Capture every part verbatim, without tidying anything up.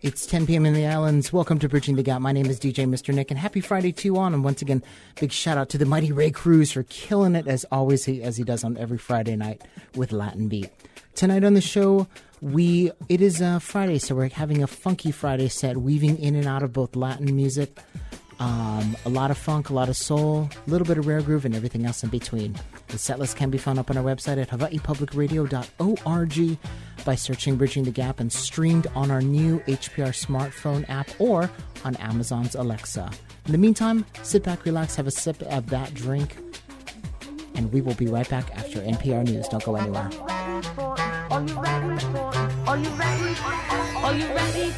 It's ten p.m. in the islands. Welcome to Bridging the Gap. My name is D J Mister Nick, and happy Friday to you on. And once again, big shout out to the mighty Ray Cruz for killing it as always, he, as he does on every Friday night with Latin Beat. Tonight on the show, we it is uh, Friday, so we're having a funky Friday set, weaving in and out of both Latin music, um, a lot of funk, a lot of soul, a little bit of rare groove, and everything else in between. The setlist can be found up on our website at hawaii public radio dot org by searching Bridging the Gap and streamed on our new H P R smartphone app or on Amazon's Alexa. In the meantime, sit back, relax, have a sip of that drink, and we will be right back after N P R News. Don't go anywhere. Are you ready? Are you ready? Are you ready?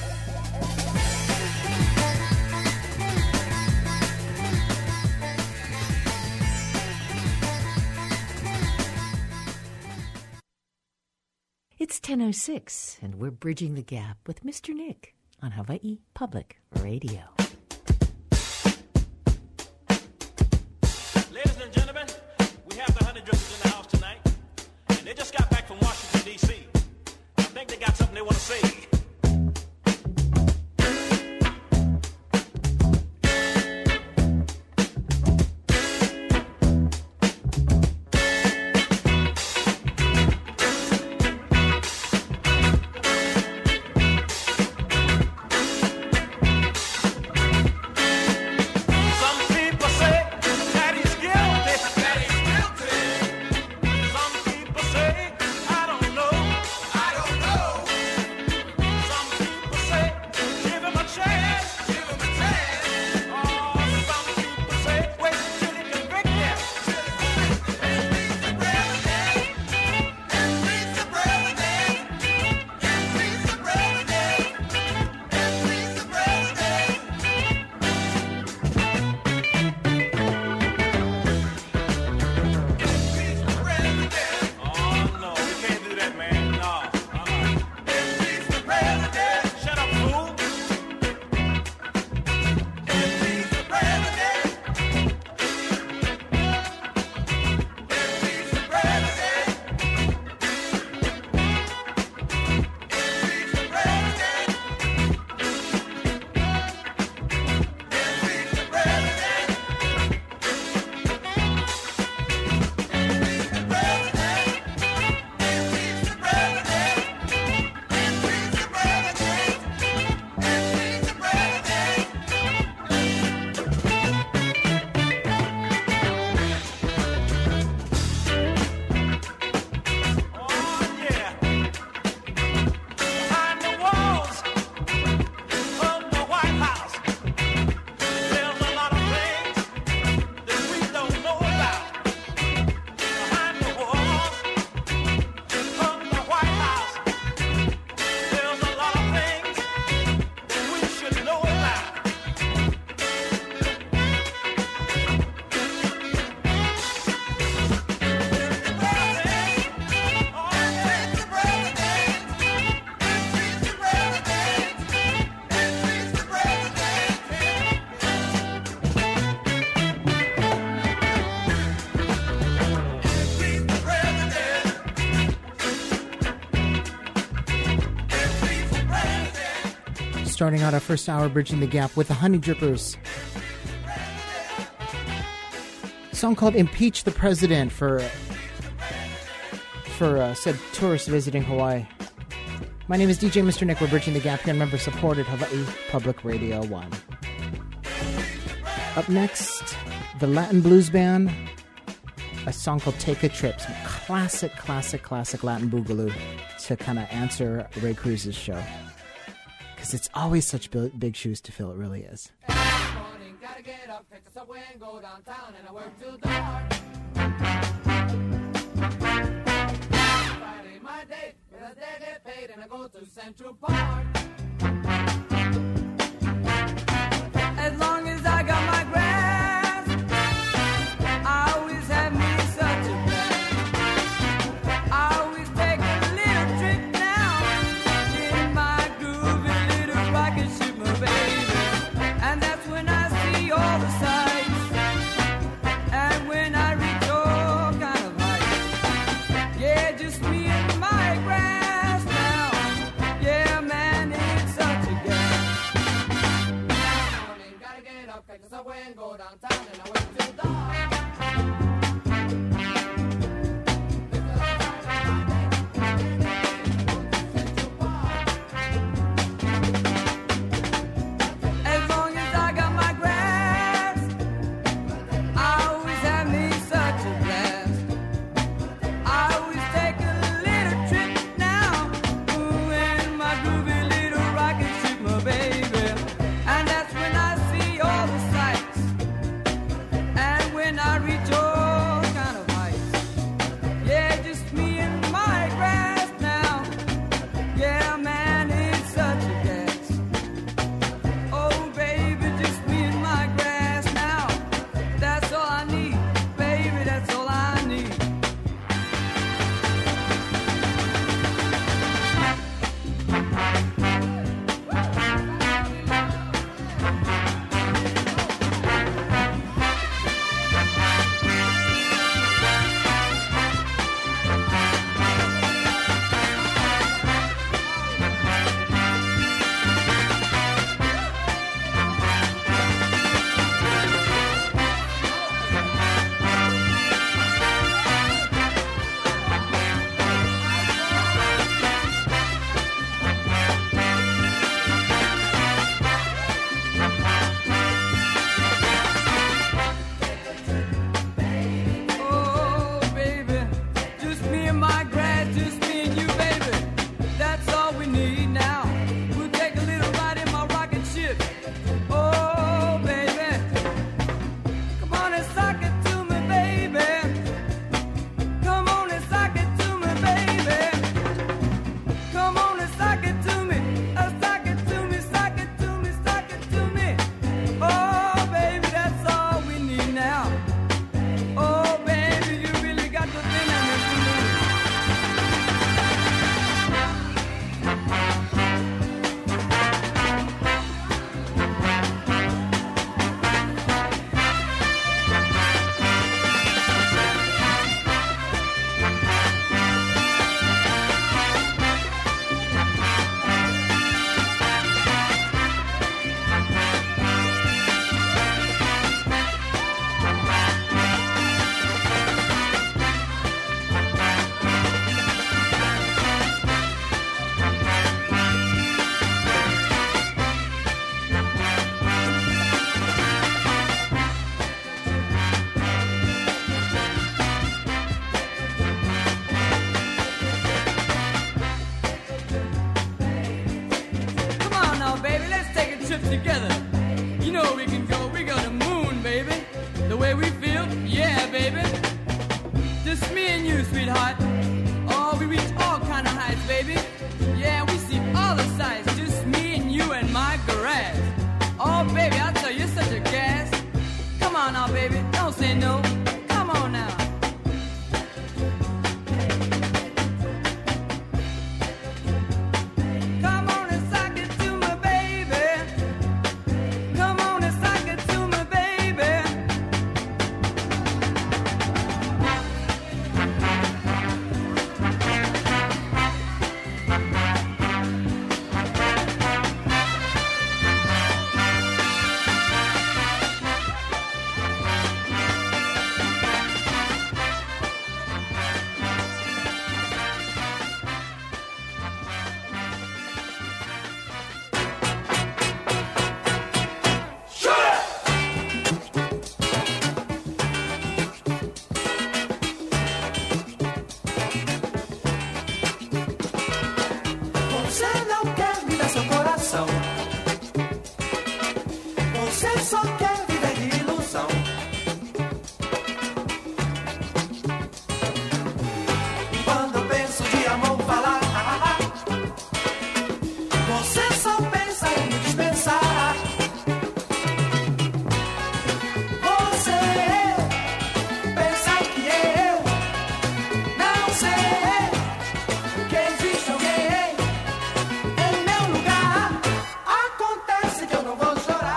It's ten oh six, and we're Bridging the Gap with Mister Nick on Hawaii Public Radio. Ladies and gentlemen, we have the Honey Drippers in the house tonight, and they just got back from Washington, D C I think they got something they want to say. Starting out our first hour, Bridging the Gap with the Honey Drippers. A song called Impeach the President for, for uh, said tourists visiting Hawaii. My name is D J Mister Nick. We're Bridging the Gap here, member-supported Hawaii Public Radio one. Up next, the Latin Blues Band, a song called Take a Trip. Some classic, classic, classic Latin boogaloo to kind of answer Ray Cruz's show. Because it's always such big, big shoes to fill, it really is. Every morning, gotta get up, take the subway and go downtown, and I work till dark. Friday, my date, because they get paid, and I go to Central Park. As long as I got my grass, I always have me such a blast. I always take a little trip down in my groove, a little rocket ship, my baby. And that's when I see all the sights, and when I reach all kind of heights. Yeah, just me and my grass now. Yeah, man, it's trip together. You know we can go, we go to moon, baby. The way we feel, yeah, baby. Just me and you, sweetheart. Oh, we reach all kind of heights, baby. Yeah, we see all the sights. Just me and you and my garage. Oh, baby, I tell you, you're such a gas. Come on now, baby, don't say no. Come on now. Come on and sock it to me, baby. Come on and sock it to me, baby. Você não quer me dar seu coração. Você só quer viver de ilusão. Quando eu penso de amor falar, você só pensa em me dispensar. Você pensa que eu não sei que existe alguém em meu lugar. Acontece que eu não vou chorar.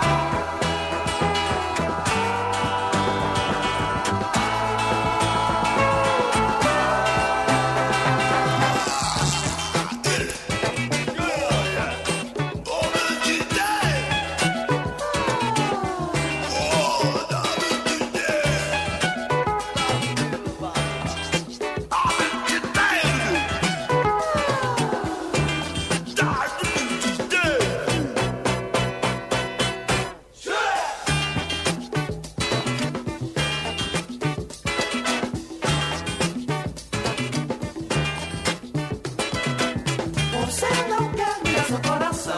Você não quer me dar seu coração.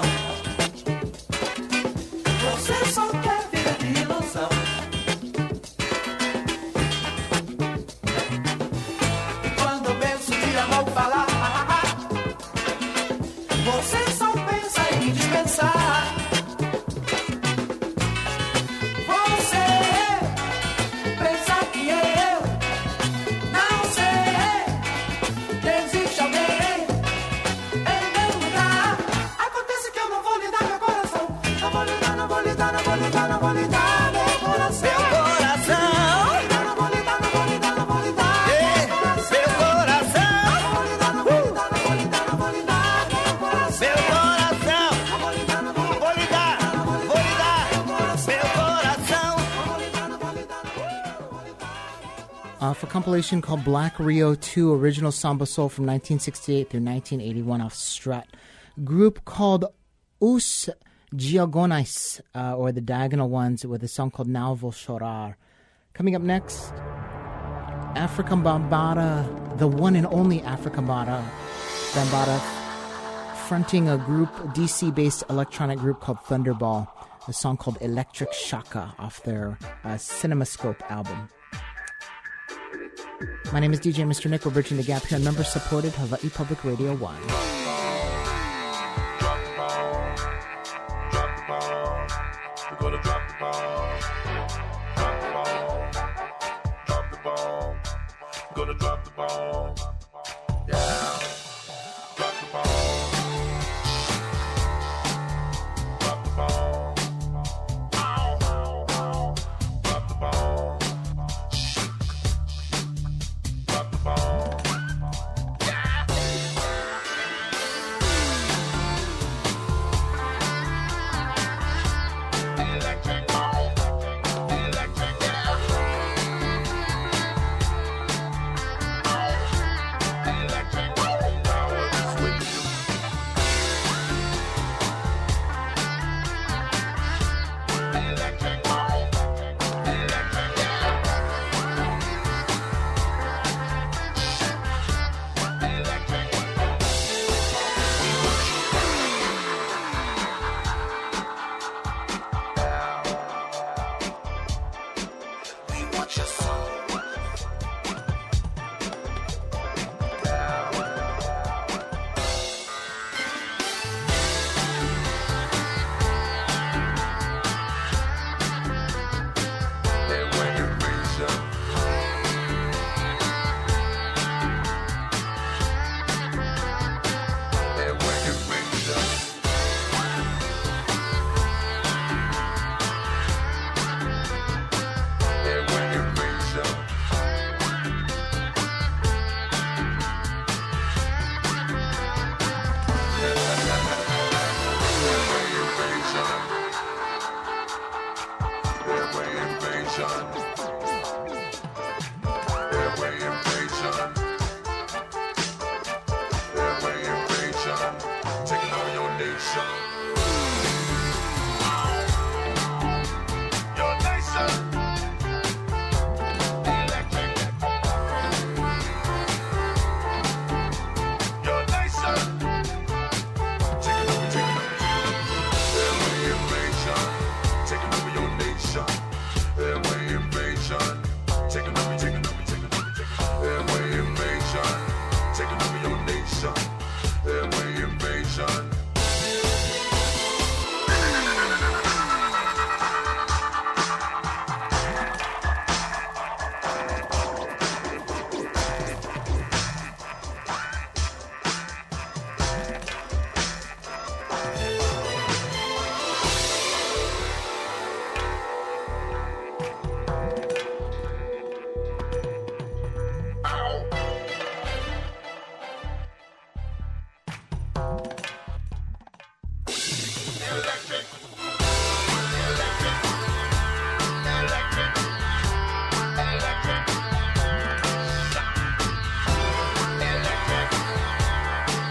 Você só quer viver de ilusão. E quando eu penso de amor falar, você só pensa em me dispensar. Você pensa que eu não sei que existe alguém em meu lugar. Acontece que eu não vou lhe dar meu coração. Não vou lhe dar, não vou lhe dar, não vou lhe dar, não vou lhe dar meu coração. Meu coração. Não vou lhe dar, não vou lhe dar, não vou lhe dar meu coração. Meu coração. Não vou lhe dar, não vou lhe dar, não vou lhe dar, não vou lhe dar meu coração. Meu coração. Não vou lhe dar, não vou lhe dar, vou lhe dar, vou lhe dar meu coração. Não vou lhe dar, não vou lhe dar, não vou lhe dar. Off a compilation called Black Rio two, Original Samba Soul from nineteen sixty-eight through nineteen eighty-one off Strut. Group called Os Diagonais, uh, or the Diagonal Ones, with a song called Now Vou Chorar. Coming up next, African Bambata, the one and only African Bambata, Bambata, fronting a group, D C-based electronic group called Thunderball, a song called Electric Shaka off their uh, CinemaScope album. My name is D J Mister Nick. We're bridging the gap here on member-supported Hawaii Public Radio one. Drop the ball, drop the ball. We're gonna drop the ball, drop the ball, drop the ball. We're gonna drop the ball, yeah. Drop the ball, drop the ball, drop the ball, drop the ball. Electric ball, electric, yeah.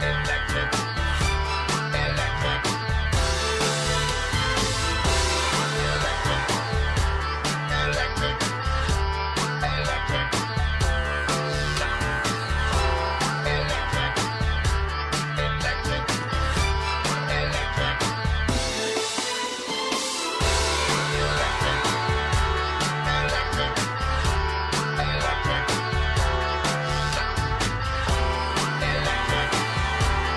Electric.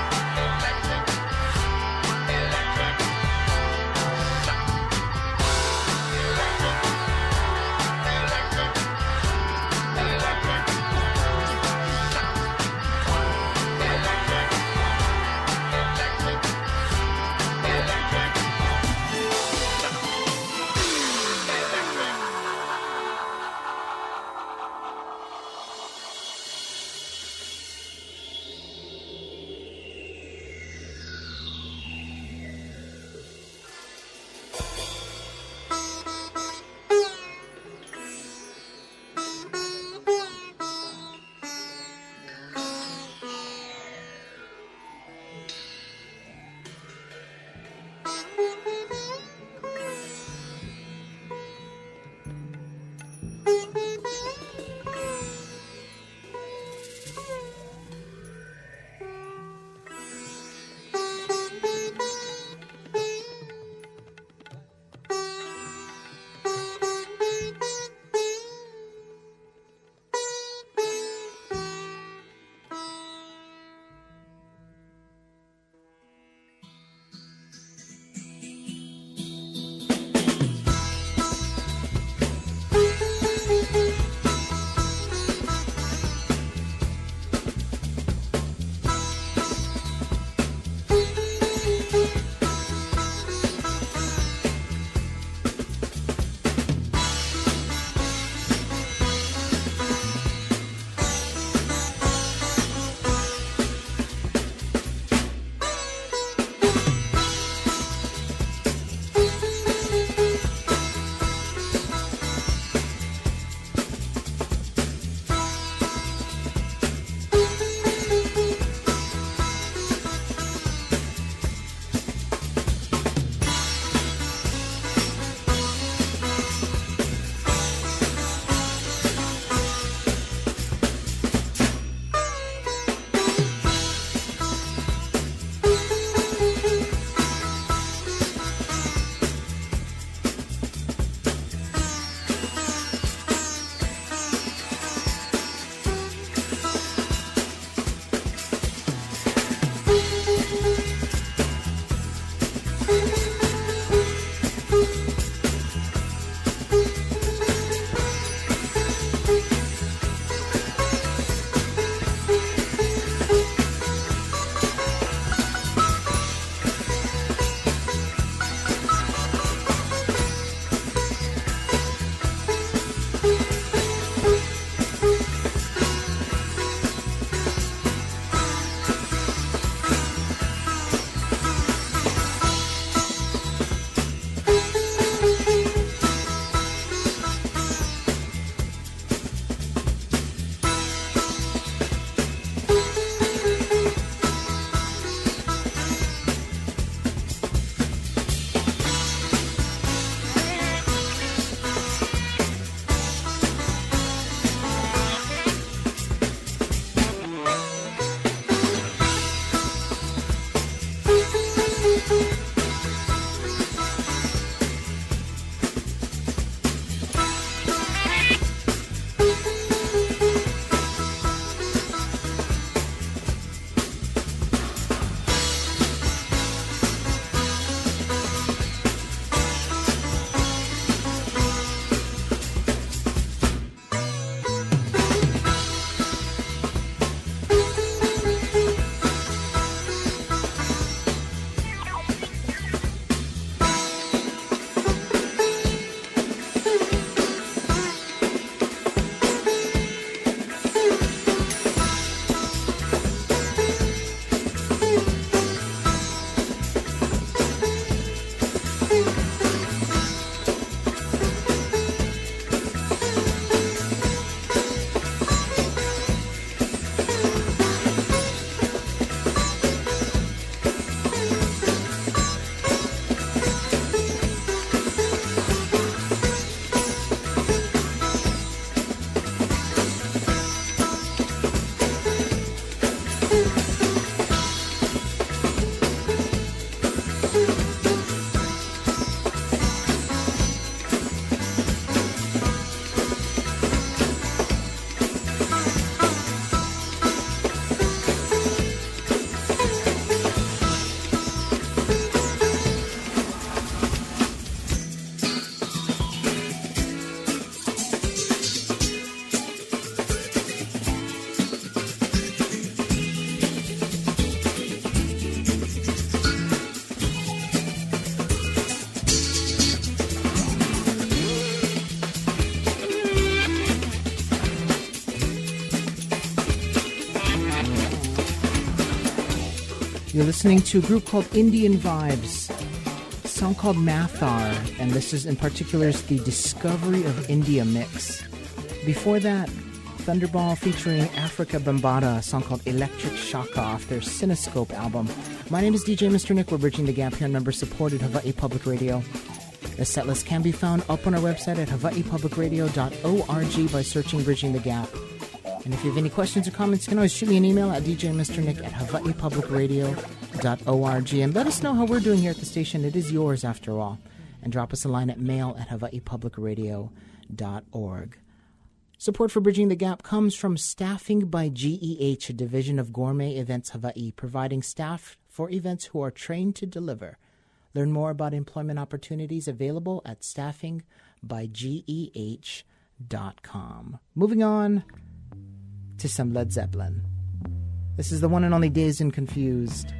You're listening to a group called Indian Vibes, a song called Mathar, and this is in particular is the Discovery of India mix. Before that, Thunderball featuring Africa Bambaataa, a song called Electric Shaka off their Cinescope album. My name is D J Mister Nick. We're bridging the gap here on member-supported Hawaii Public Radio. The setlist can be found up on our website at hawaii public radio dot org by searching Bridging the Gap. And if you have any questions or comments, you can always shoot me an email at d j mister nick at hawaii public radio dot org. And let us know how we're doing here at the station. It is yours, after all. And drop us a line at mail at hawaii public radio dot org. Support for Bridging the Gap comes from Staffing by G E H, a division of Gourmet Events Hawaii, providing staff for events who are trained to deliver. Learn more about employment opportunities available at staffing by G E H dot com. Moving on to some Led Zeppelin. This is the one and only Dazed and Confused.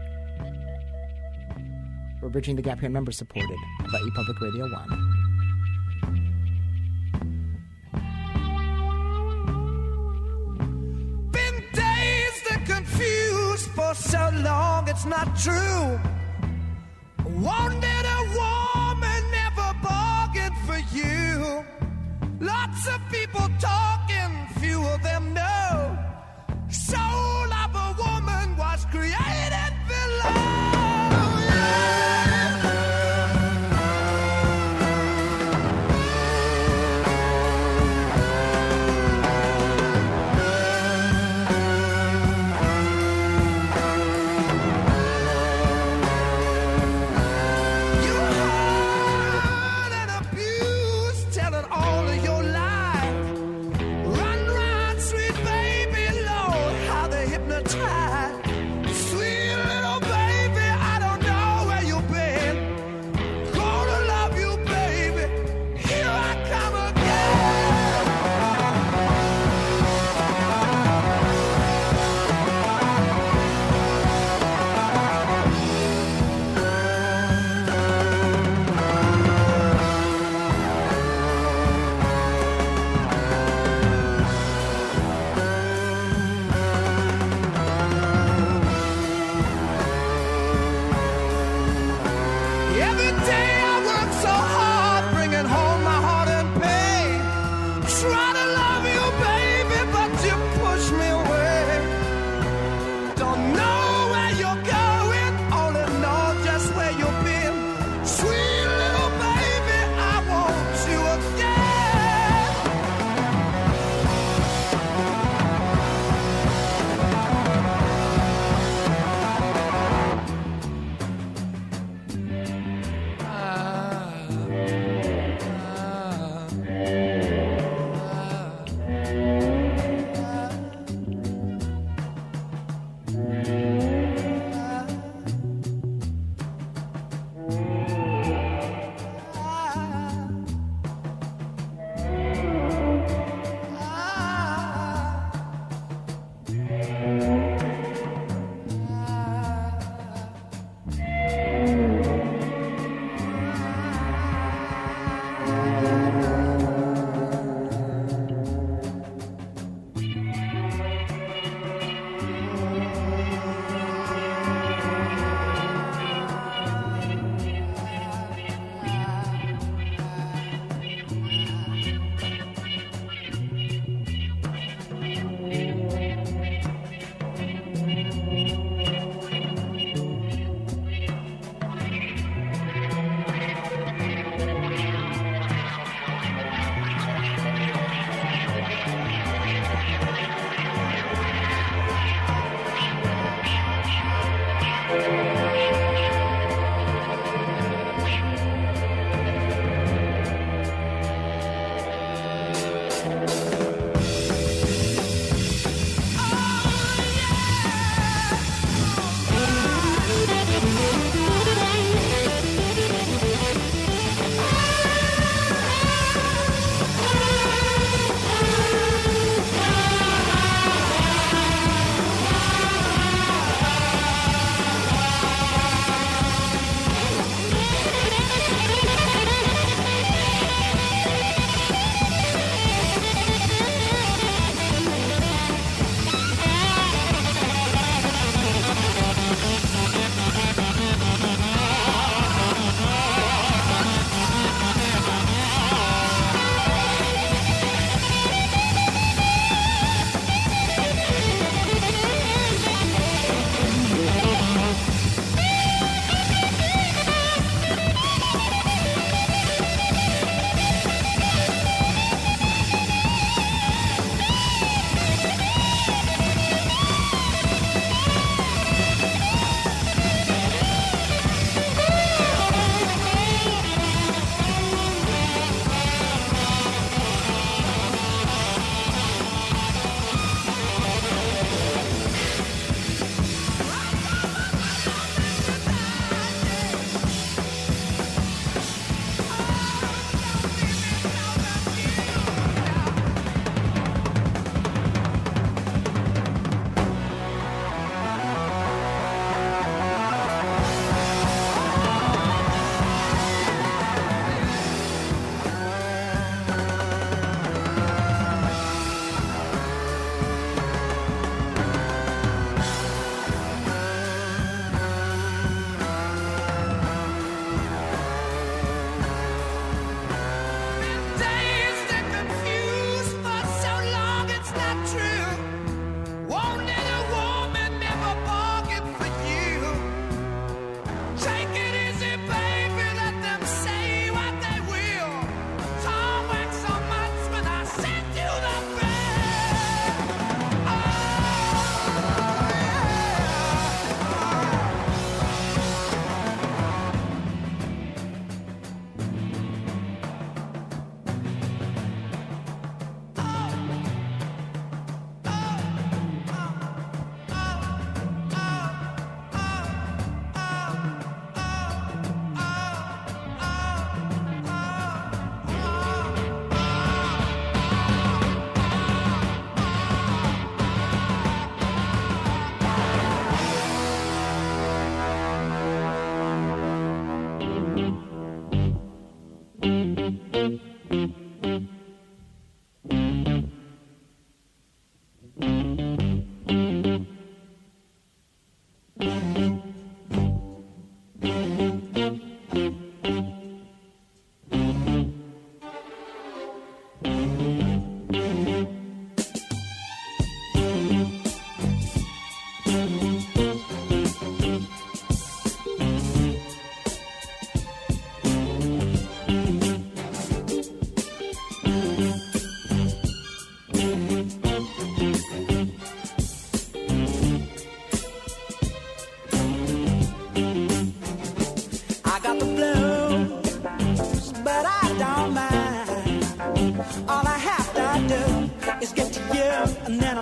We're Bridging the Gap here, member supported by ePublic Radio one. Been dazed and confused for so long, it's not true. Wanted a woman, never bargained for you. Lots of people talking, few of them know. Soul of a woman was created below.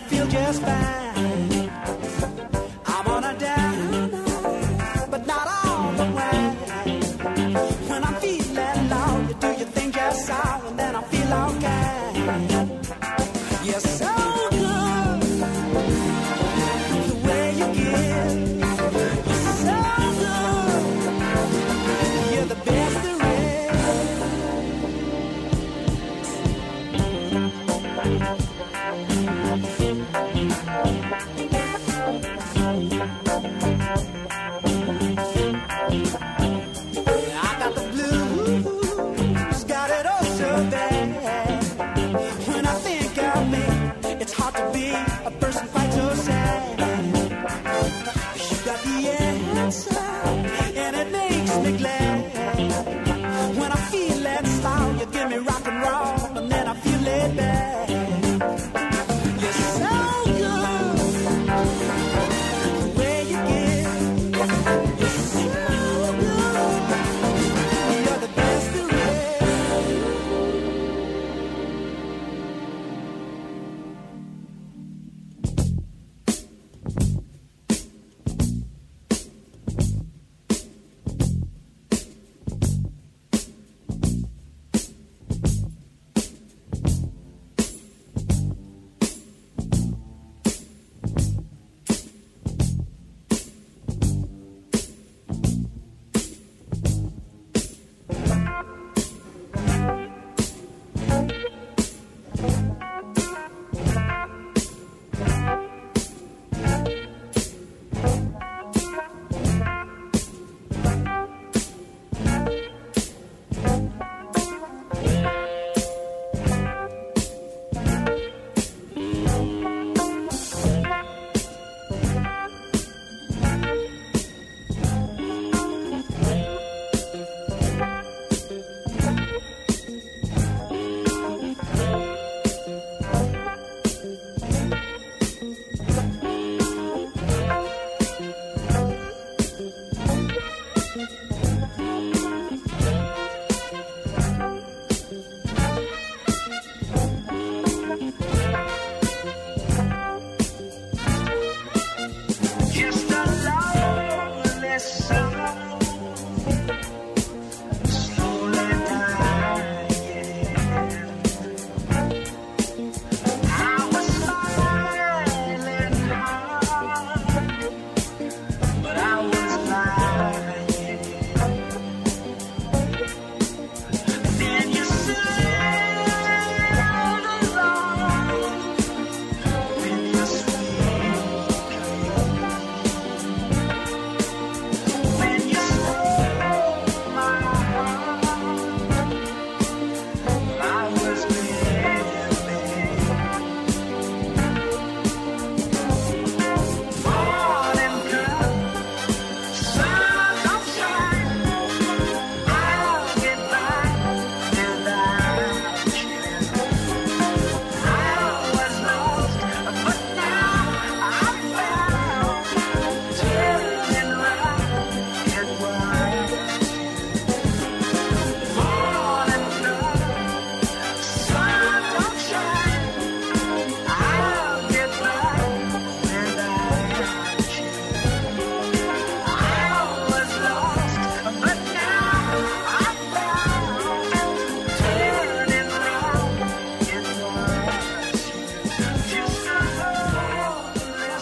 feel just fine. I'm on a down, but not all the way. When I'm feeling low, you do your thing just so, and then I feel okay. You're so good, the way you give. You're so good, you're the best there I got the blues, got it all so bad. When I think of me, it's hard to be a person quite so sad. You got the answer, and it makes me glad. When I feel that slow, you give me rock and roll, and then I feel laid back. You're so good, the way you give. You're so good, you're the best there is. Just a lonely song, slowly dying. I was smiling hard, but I was lying. Then you sailed along with your sweet when you stole my heart, I was living. Morning come, sun don't shine, I'll get by without you. I was lost, but now I'm found, turning round and wide. Morning come, sun don't shine, I'll get by without you. I was lost, but now I'm found, turning round and wide. Just a lonely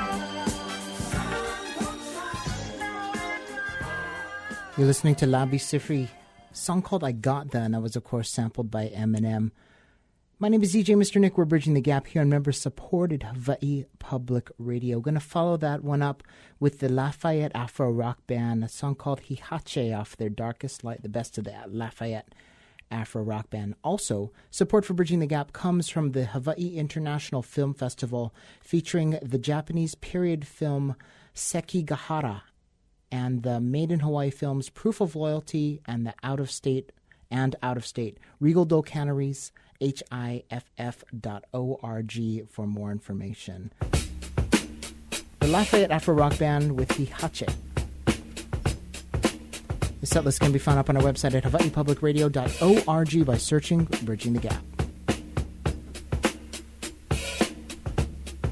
You're listening to Labi Sifri, song called I Got That, and that was, of course, sampled by Eminem. My name is D J Mister Nick. We're bridging the gap here on member-supported Hawaii Public Radio. We're going to follow that one up with the Lafayette Afro Rock Band, a song called Hihache off their Darkest Light, the best of the Lafayette Afro Rock Band. Also, support for Bridging the Gap comes from the Hawaii International Film Festival, featuring the Japanese period film Sekigahara and the Made in Hawaii films Proof of Loyalty and the Out of State and Out of State. Regal Doe Canneries, H I F F dot org for more information. The Lafayette Afro Rock Band with Hihache. The setlist can be found up on our website at hawaii public radio dot org by searching Bridging the Gap.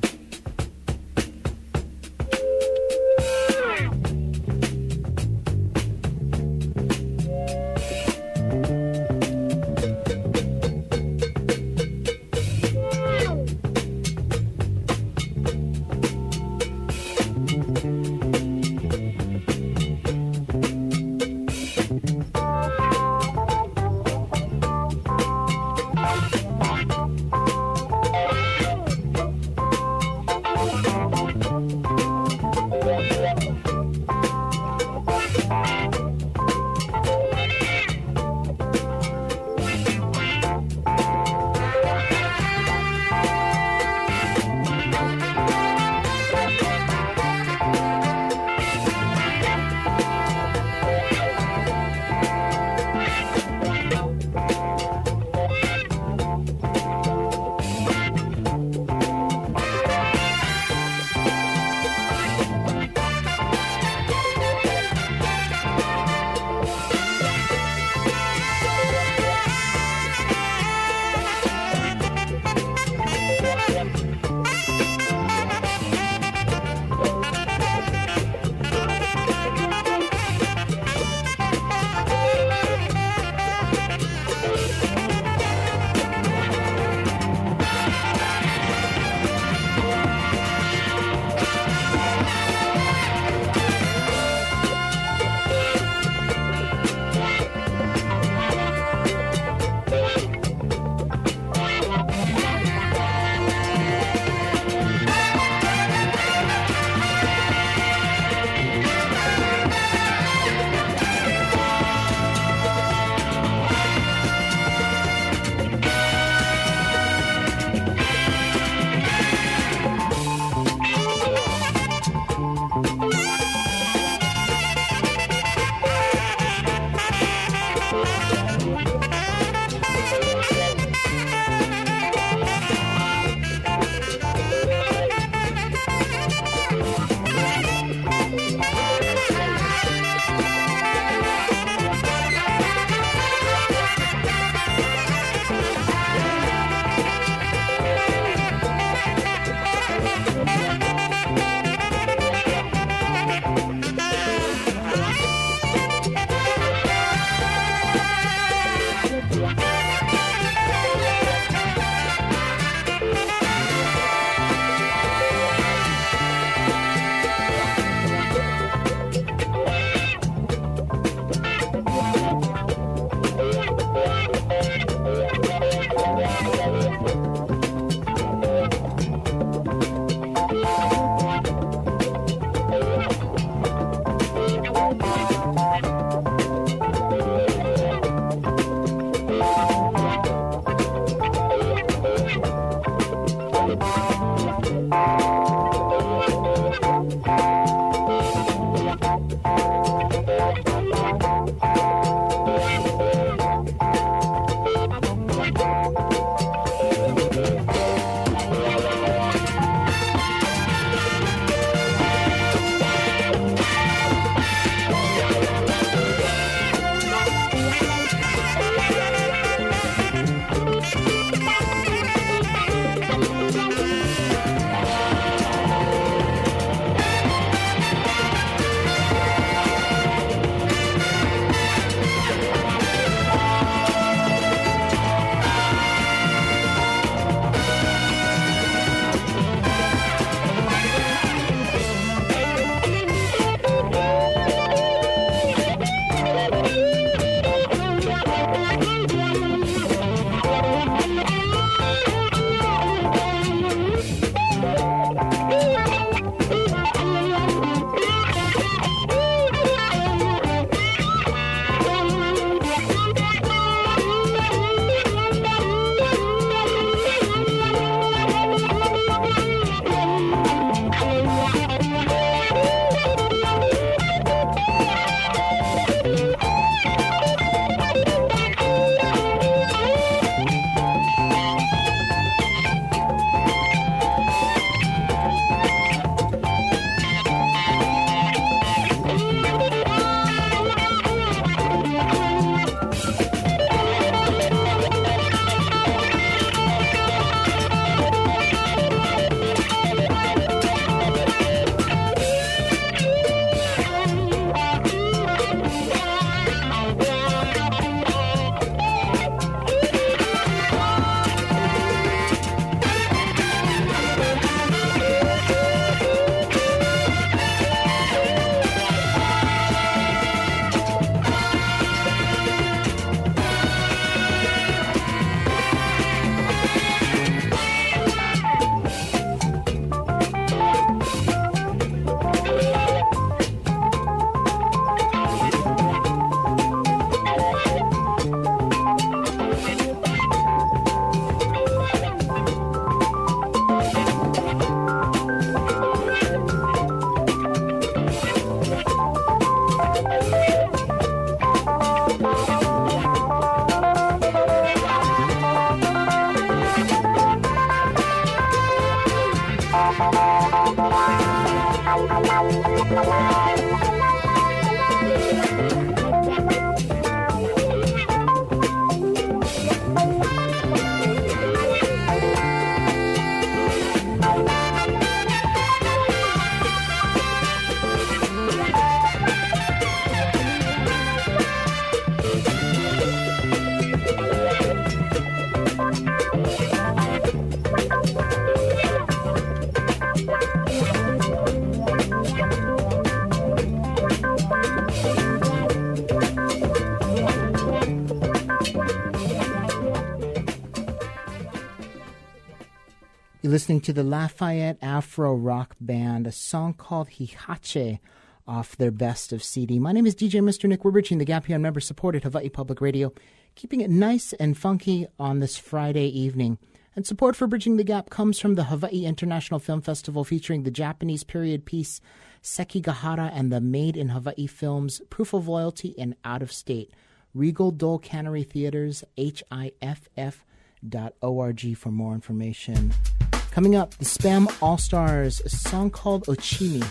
You're listening to the Lafayette Afro Rock Band, a song called Hihache off their Best of C D. My name is D J Mister Nick. We're bridging the gap here on member-supported Hawaii Public Radio, keeping it nice and funky on this Friday evening. And support for Bridging the Gap comes from the Hawaii International Film Festival, featuring the Japanese period piece Sekigahara and the Made in Hawaii films Proof of Loyalty and Out of State. Regal Dole Cannery Theaters, H I F F dot org for more information. Coming up, the Spam All-Stars, a song called Ochimi.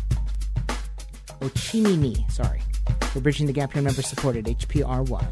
Ochimi ni, sorry. We're Bridging the Gap here, member supported, H P R Y.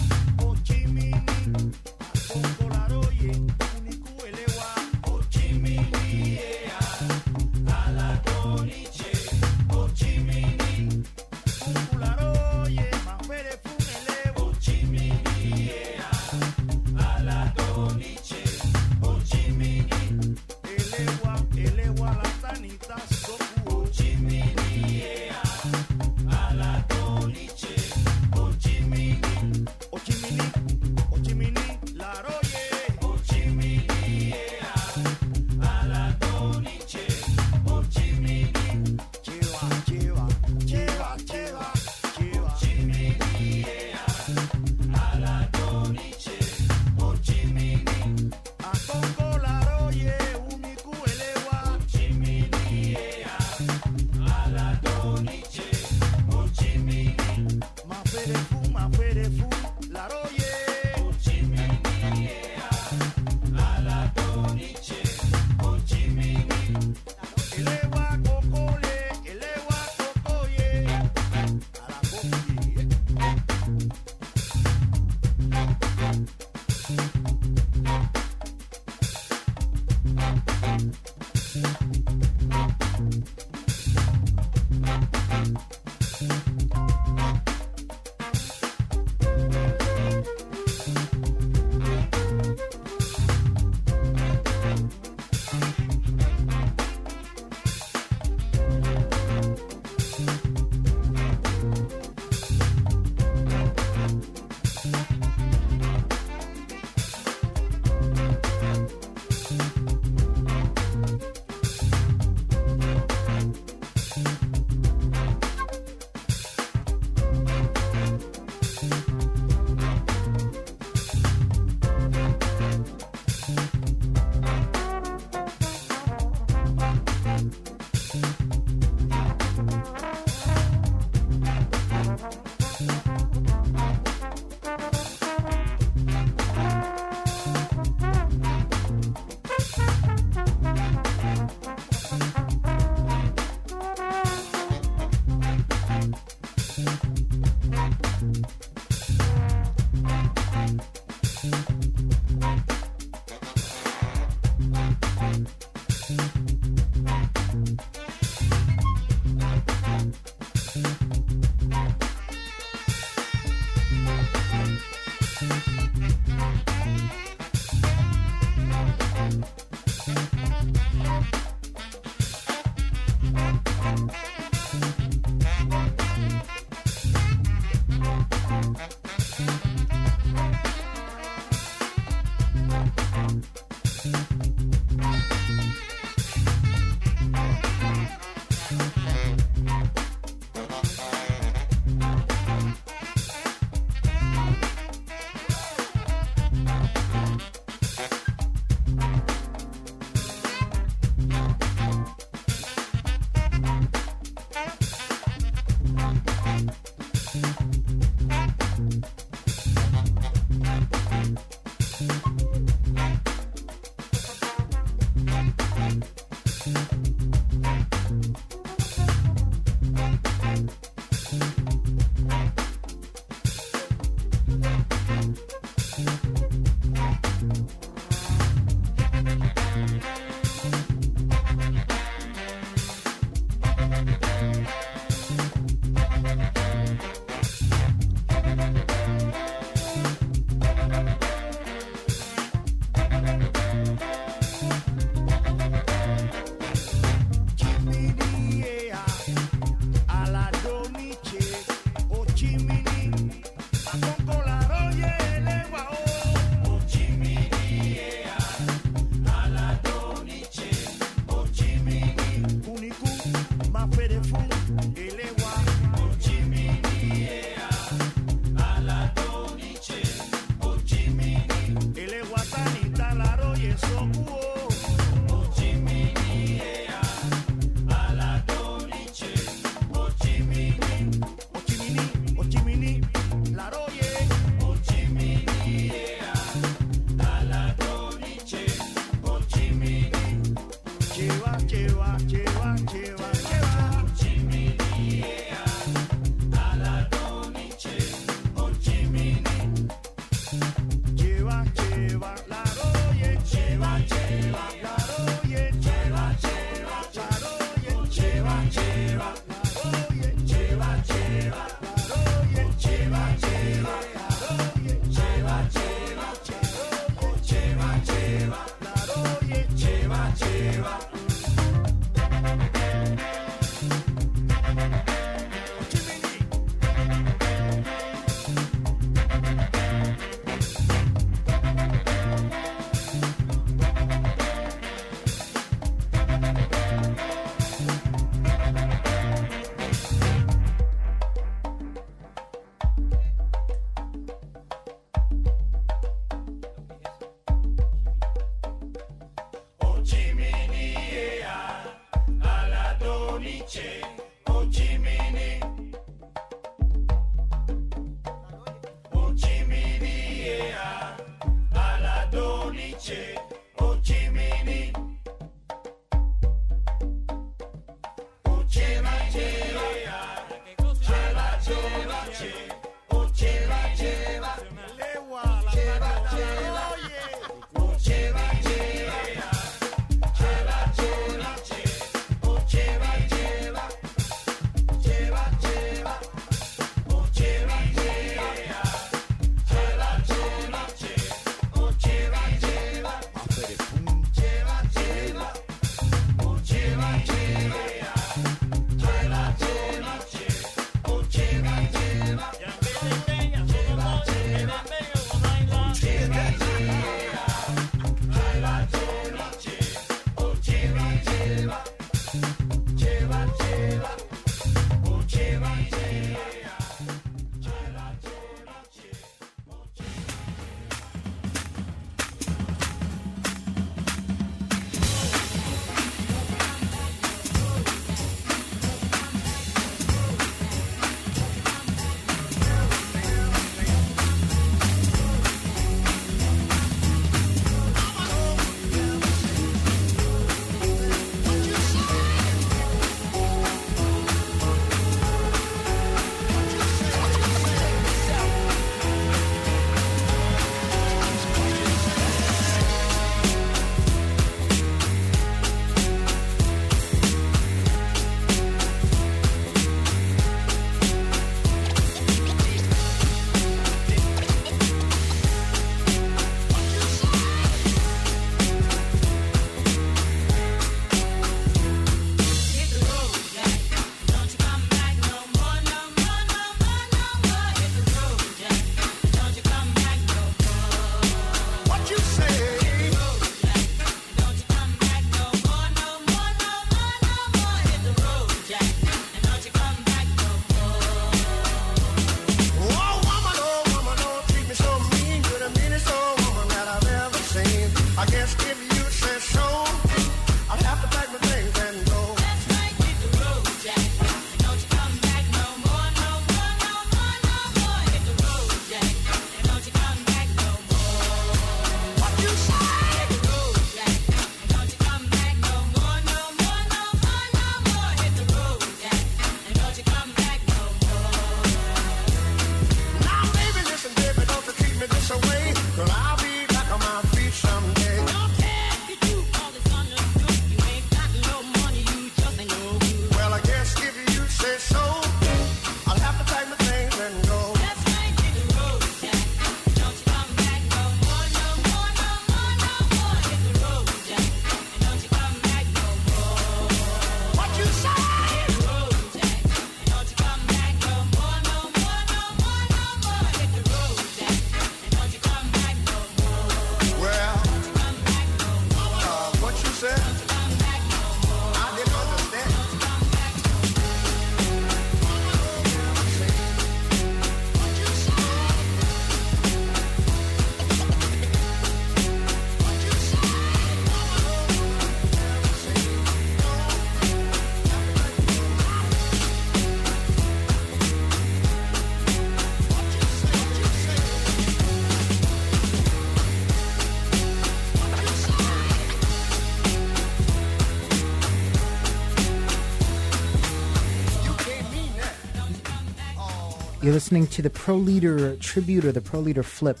You're listening to the Pro Leader tribute or the Pro Leader flip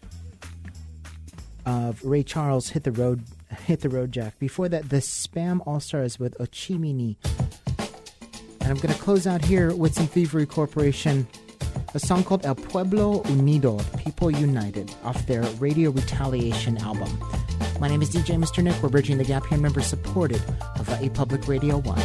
of Ray Charles, Hit the Road, Hit the Road Jack. Before that, the Spam All-Stars with Ochimini. And I'm going to close out here with some Thievery Corporation, a song called El Pueblo Unido, People United, off their Radio Retaliation album. My name is D J Mister Nick. We're bridging the gap here, member supported of Hawaii Public Radio one.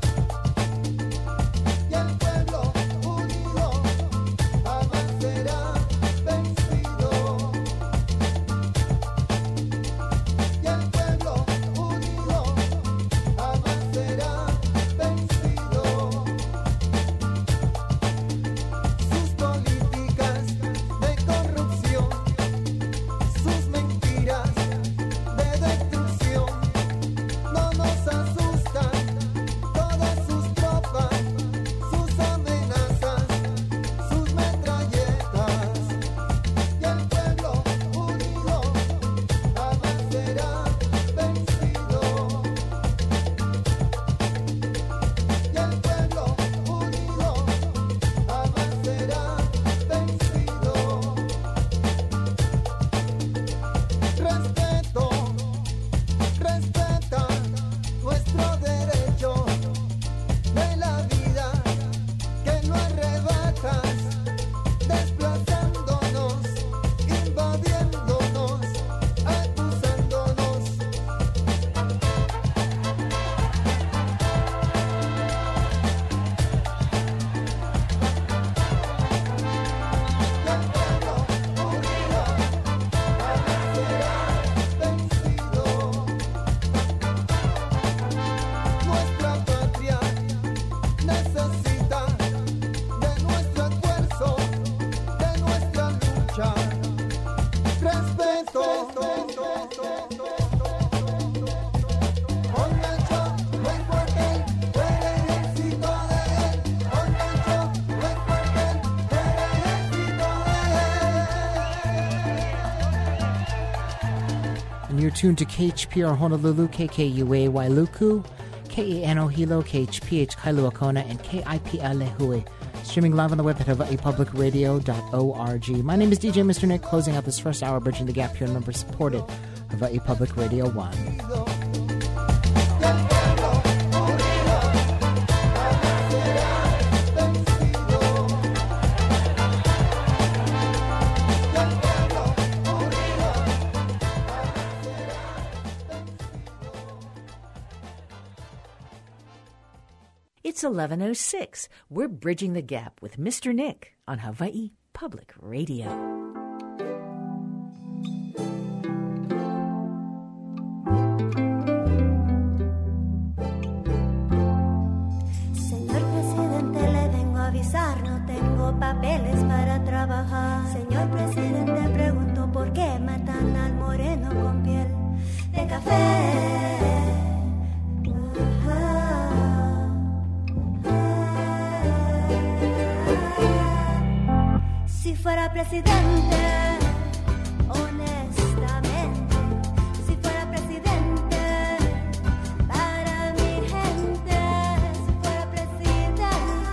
You're tuned to K H P R Honolulu, K K U A Wailuku, K A N O Hilo, K H P H Kailua Kona, and K I P L Lehui. Streaming live on the web at hawaii public radio dot org. My name is D J Mister Nick, closing out this first hour, bridging the gap here, and member supported Hawaii Public Radio one. It's eleven oh six. We're bridging the gap with Mister Nick on Hawaii Public Radio. Señor presidente, le vengo a avisar, no tengo papeles para trabajar. Señor presidente, pregunto por qué matan al moreno con piel de café. Si fuera presidente, honestamente, si fuera presidente, para mi gente, si fuera presidente,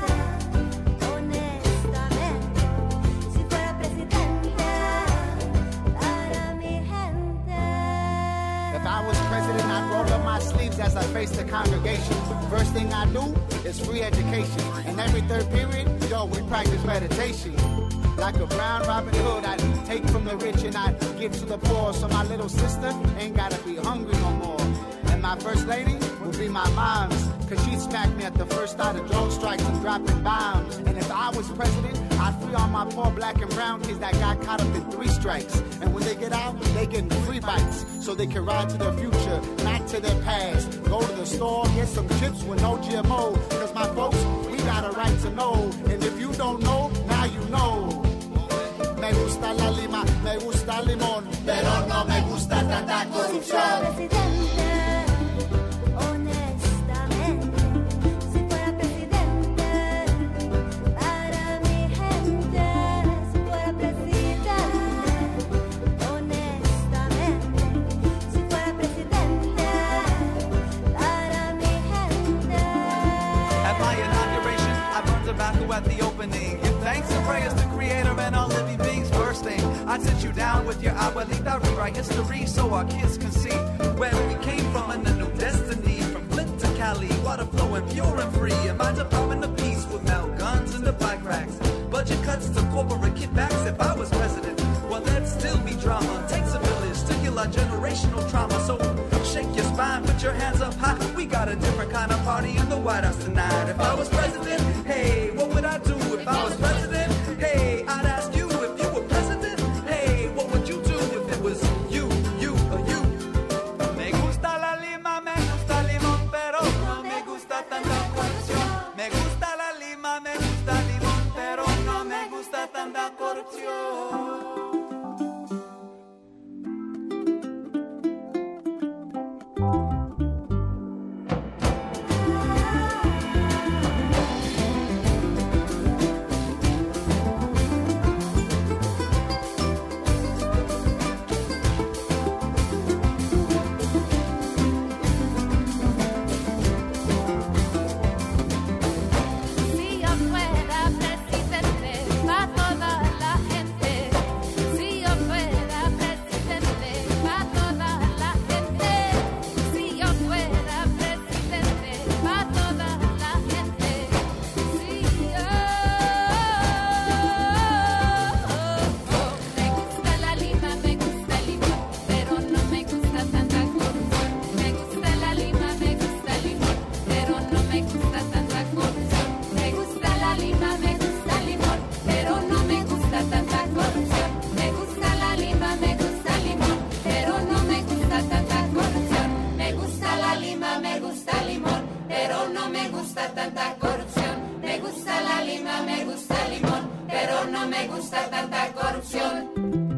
honestamente, si fuera presidente, para mi gente. If I was president, I'd roll up my sleeves as I face the congregation. First thing I do is free education. And every third period, yo, we practice meditation. Like a brown Robin Hood, I'd take from the rich and I'd give to the poor, so my little sister ain't gotta be hungry no more. And my first lady will be my mom's, cause she'd smack me at the first start of drone strikes and dropping bombs. And if I was president, I'd free all my poor black and brown kids that got caught up in three strikes. And when they get out, they get free bites, so they can ride to their future, not to their past. Go to the store, get some chips with no G M O, cause my folks, we got a right to know. And if you don't know, now you know. Me gusta la lima, me gusta el limón, pero no me gusta tanta corrupción. Honestamente, si fuera presidente, para mi gente, si fuera presidente, honestamente, si fuera presidente, para mi gente. At my inauguration, I burned tobacco at the opening. Give thanks and prayers to Creator and all living beings. First thing, I'd sit you down with your abuelita, rewrite history so our kids can see where we came from and a new destiny. From Flint to Cali, water flowing pure and free. And my Department of Peace would melt guns into bike racks. Budget cuts to corporate kickbacks. If I was president, well, there'd still be drama. Takes a village to heal our generational trauma. So shake your spine, put your hands up high. We got a different kind of party in the White House tonight. If I was president, hey, what would I do? If I was president, hey, I'd ask you if you were president. Hey, what would you do if it was you, you, or you? Me gusta la lima, me gusta limón, pero no me gusta tanta corrupción. Me gusta la lima, me gusta limón, pero no me gusta tanta corrupción. Si yo fuera presidente, pa' toda la gente. Si yo fuera presidente, pa' toda la gente. Si yo fuera presidente, pa' toda la gente. Si yo. Me gusta la lima, me gusta el limón, pero no me gusta tanta corrupción. Me gusta la lima, me gusta el limón, pero no me gusta tanta corrupción. Me gusta la lima, me gusta el limón, pero no me gusta tanta corrupción. Me gusta la lima, me gusta el limón, pero no me gusta tanta corrupción. Me gusta la lima, me gusta el limón, pero no me gusta tanta corrupción. Me gusta la lima, me gusta el limón, pero no me gusta tanta corrupción.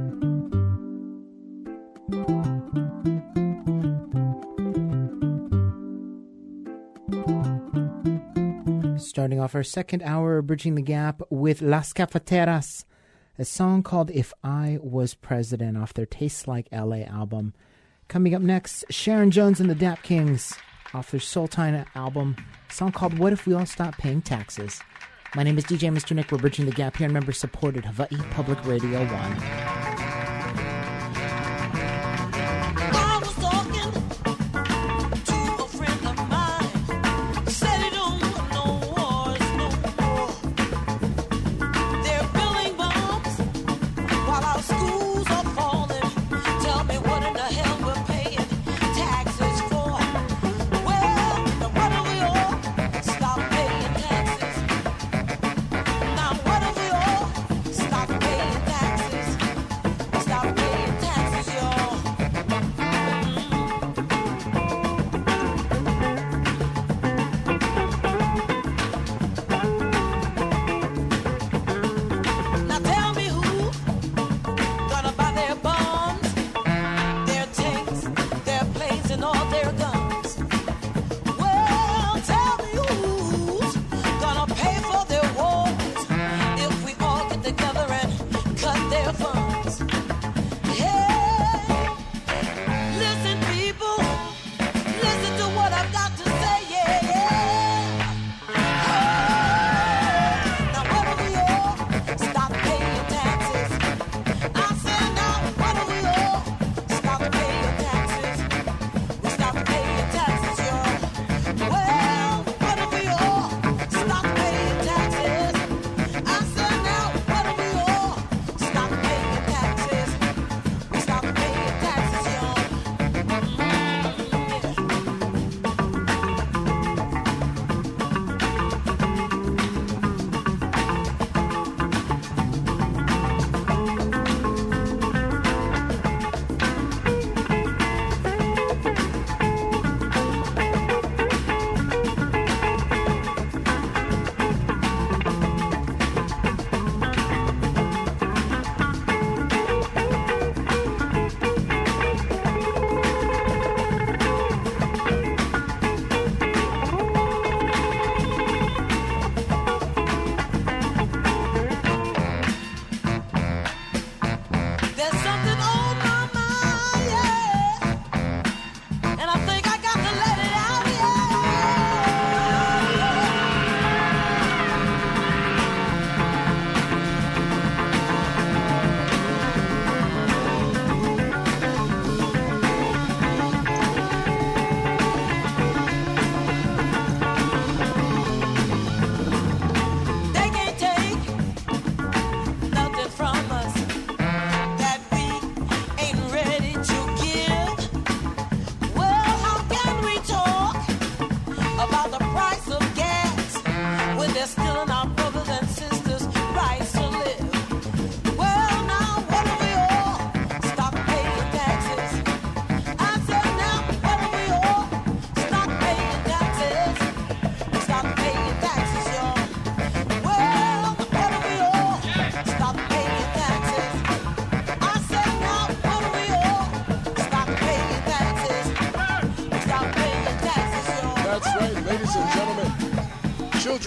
Starting off our second hour, Bridging the Gap with Las Cafeteras, a song called If I Was President off their Tastes Like L A album. Coming up next, Sharon Jones and the Dap Kings off their Sultana album, a song called What If We All Stop Paying Taxes. My name is D J Mister Nick. We're Bridging the Gap here on member-supported Hawaii Public Radio one. I was talking to a friend of mine. Said he don't want no wars no more. They're building bombs while our schools are falling. Tell me what in the hell we're paying taxes for? Well, now what if we all stop paying taxes? Now what if we all stop paying taxes?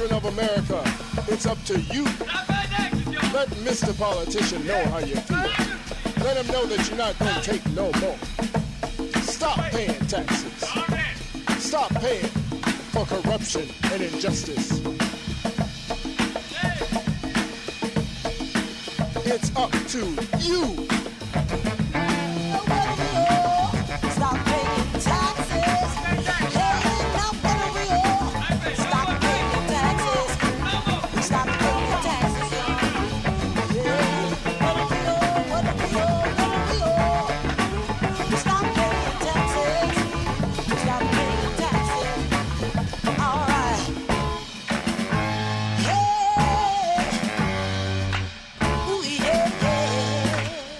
children of America, it's up to you. Let Mister Politician know how you feel. Let him know that you're not going to take no more. Stop paying taxes. Stop paying for corruption and injustice. It's up to you. Stop paying taxes. Yeah, now better we all stop paying taxes. Stop paying taxes. Yeah, better we all, better we all, better we all stop paying taxes. Stop paying taxes. All right. Yeah. Ooh, yeah, yeah.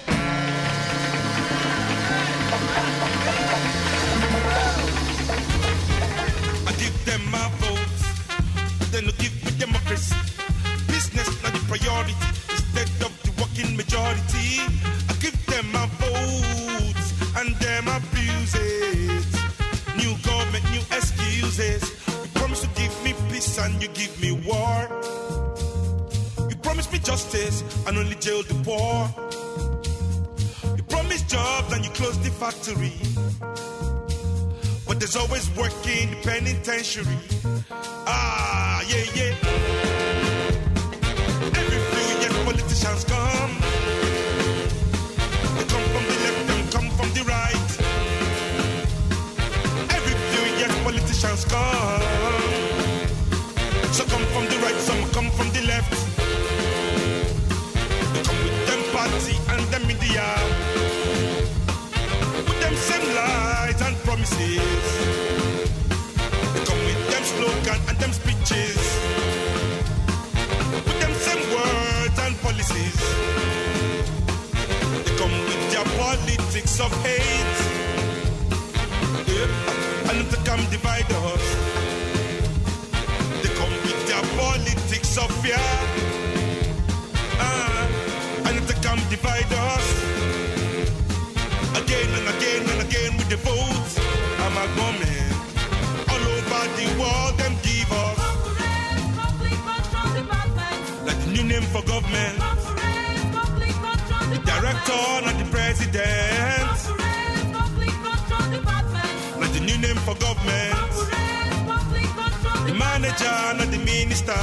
I give them my votes, then I give me democracy. Business not the priority, instead of the working majority. I give them my votes, and them abuse it. New government, new excuses. You promise to give me peace, and you give me war. You promise me justice, and only jail the poor. You promise jobs, and you close the factory. But there's always work in the penitentiary. Ah, yeah, yeah. Every few years politicians come. They come from the left and come from the right. Every few years politicians come. Some come from the right, some come from the left. They come with them party and them media. With them same lies and promises. They come with them slogan and them speeches. With them same words and policies. They come with their politics of hate. Yeah. And if they come divide us, they come with their politics of fear. Ah, and if they come divide us, again and again and again with the votes, I'm a government. All over the world, them give us like the new name for government. The director, not the president. Like the new name for government. The manager, not the minister.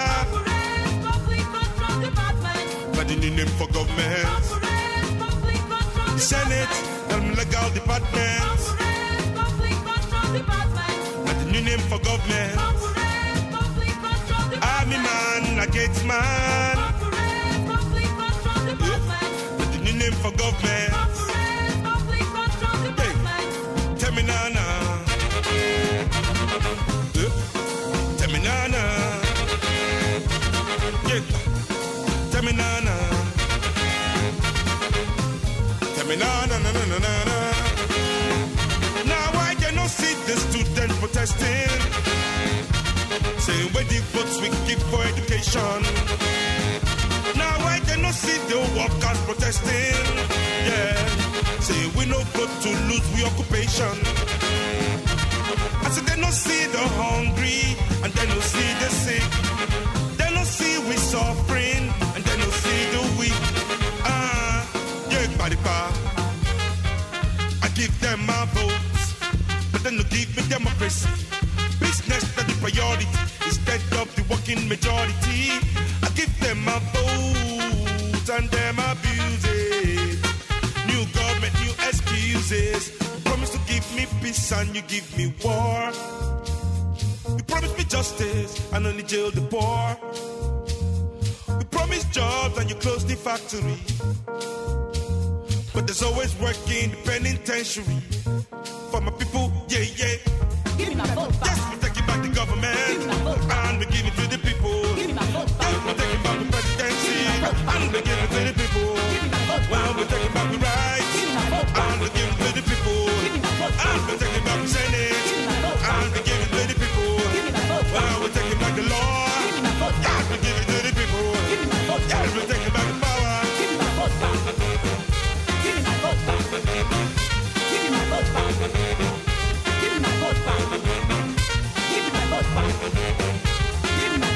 Like the new name for government. The Senate, and legal department. Like the new name for government. Army man against man. Like the new name for government. Hey, tell me now, now. Yeah. Tell me now, now. Yeah. Tell me now, now. Tell me now, now, now, now, now, now. Now why they no see the student protesting? Say where the votes we give for education. Now why they no see the workers protesting? Yeah. Say we no vote to lose we occupation. I say they no see the hungry and they no see the sick. They no see we suffering and they no see the weak. Ah, yeah, body power. I give them my votes, but then no give me democracy. Business not the priority, instead of the working majority. I give them my votes and them abuse it. New government, new excuses. You promise to give me peace and you give me war. You promise me justice and only jail the poor. You promise jobs and you close the factory. But there's always work in the penitentiary. For my people, yeah, yeah. Give me my vote back. Yes, we're taking back the government. Give me my vote back. And we give it to the people. Give me my vote back. Yes, we're taking back the presidency. And we give it to the people. Give me my vote back. Well, we're taking back the rights. Give me my vote back. And we give it to the people. Give me my vote back. And we're taking back the Senate. Give me my vote back. And we give it to the people. Give me my vote back. Well, we're taking back the law. Give me my vote back. Yes, we give it to the people. Give me my vote back. Yes, we're taking back the power. Give me my vote back. Give me my vote back. Give me my vote back. Give me my vote back. Give me my vote back. Give me my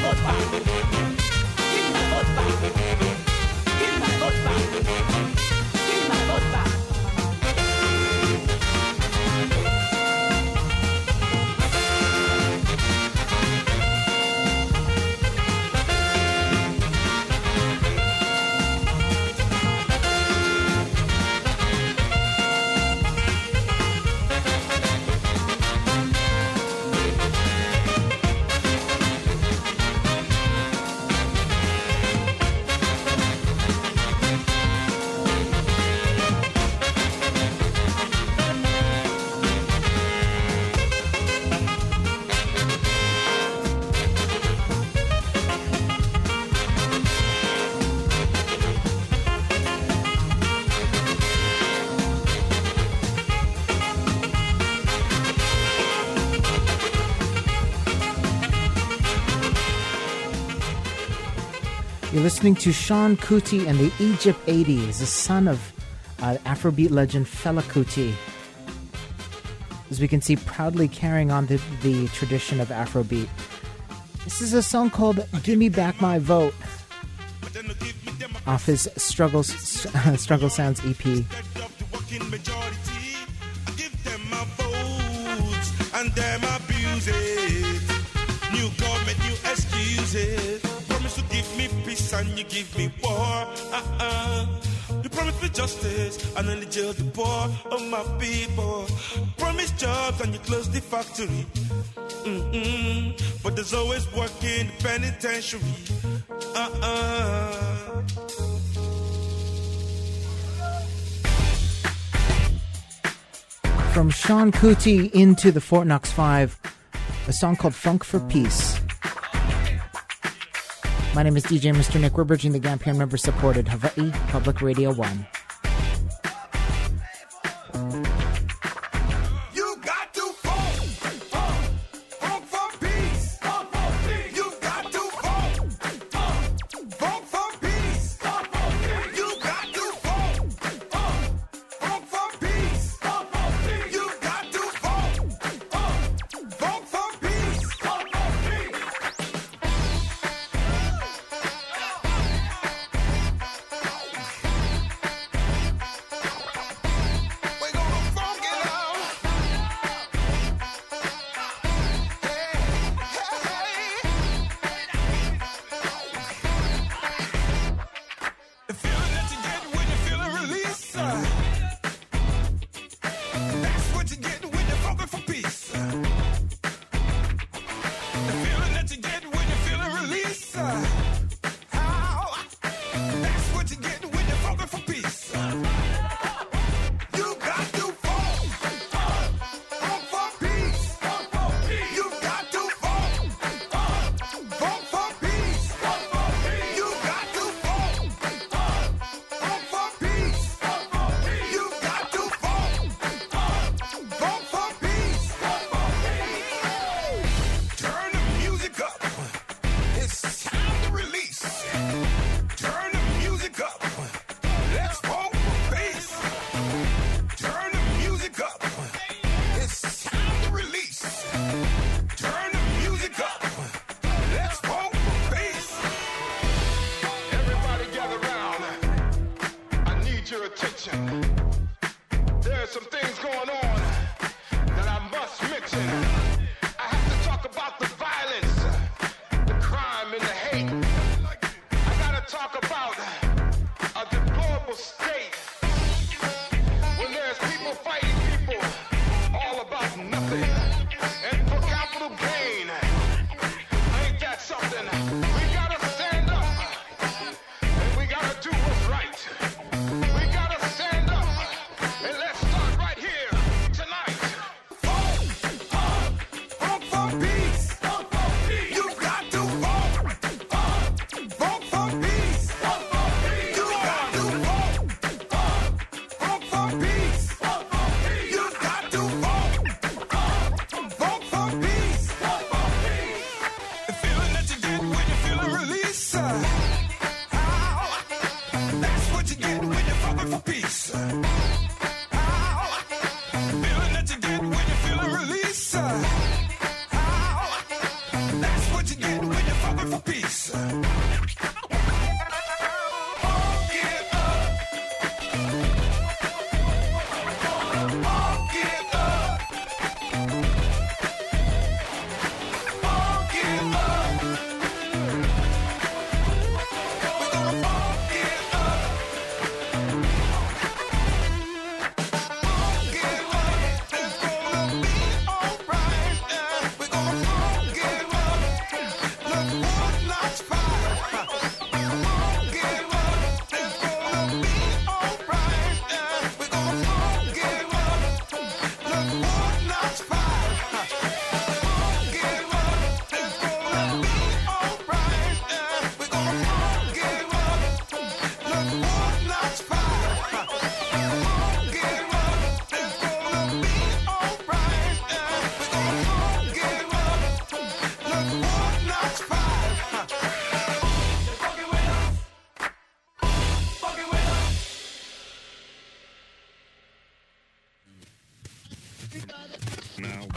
You're listening to Sean Kuti and the Egypt eighties, the son of uh, Afrobeat legend Fela Kuti. As we can see, proudly carrying on the, the tradition of Afrobeat. This is a song called Give Me Back My Vote, off his Struggles, Struggle Sounds E P. And them abuse it. New government, new excuses. Promise to give me peace and you give me war. Uh-uh. You promise me justice and only jail the poor of my people. Promise jobs and you close the factory. Mm-mm. But there's always work in the penitentiary. Uh-uh. From Sean Kuti into the Fort Knox Five, a song called Funk for Peace. My name is D J Mister Nick. We're bridging the gap here, member supported Hawaii Public Radio One.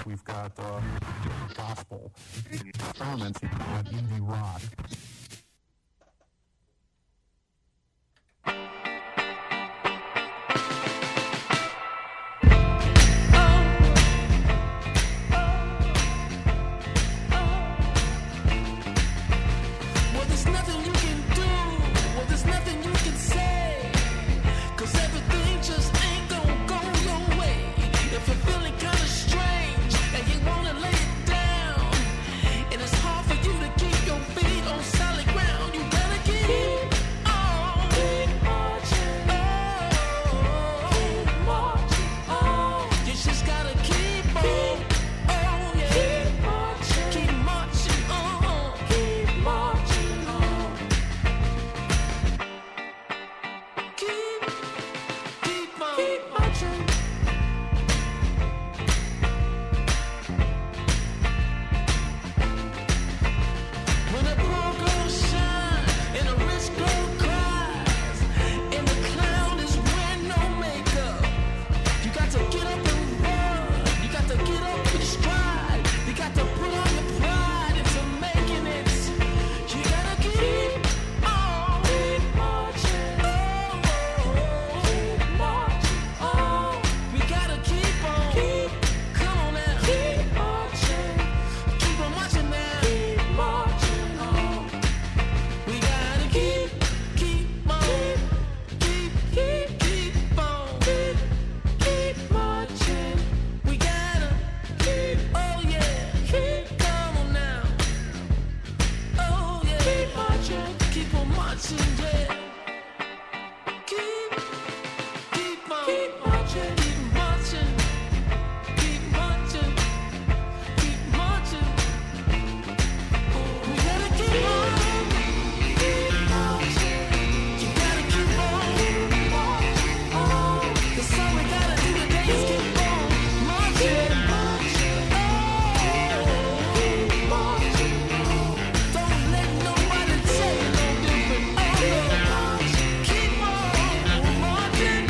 We've got uh, gospel, experimenting on indie rock. Well, there's nothing you can do. Well, there's nothing you can say. 'Cause everything just ain't gonna go your way. If you're feeling kinda strange and you wanna lay it down, and it's hard for you to keep your feet on solid ground, you gotta keep on. Keep marching. Oh, keep marching. Oh, you just gotta keep on. Oh, yeah. Keep marching. Keep marching on. Keep marching on. Keep, keep on. Keep marching. When a poor girl shines and a rich girl cries, and the clown is wearing no makeup, you got to get up and run. You got to get up and stride. You got to put on your pride into making it. You gotta keep on. Keep marching. Oh, keep marching. Oh, we gotta keep on. Keep, come on now. Keep marching. Keep on marching now. Keep marching on. We gotta keep, keep on. Keep, keep, keep on. Keep, keep marching. We gotta keep, oh yeah. Keep, come on now. Oh yeah. Keep marching. Keep on marching, yeah. Keep, keep on. Keep marching. Keep marching. Keep marching. Keep marching. We gotta keep on. Keep marching. You gotta keep on. Oh, 'cause all we gotta do today is keep on marching. Oh, keep marching. Don't let nobody tell you no different. Oh, keep on marching.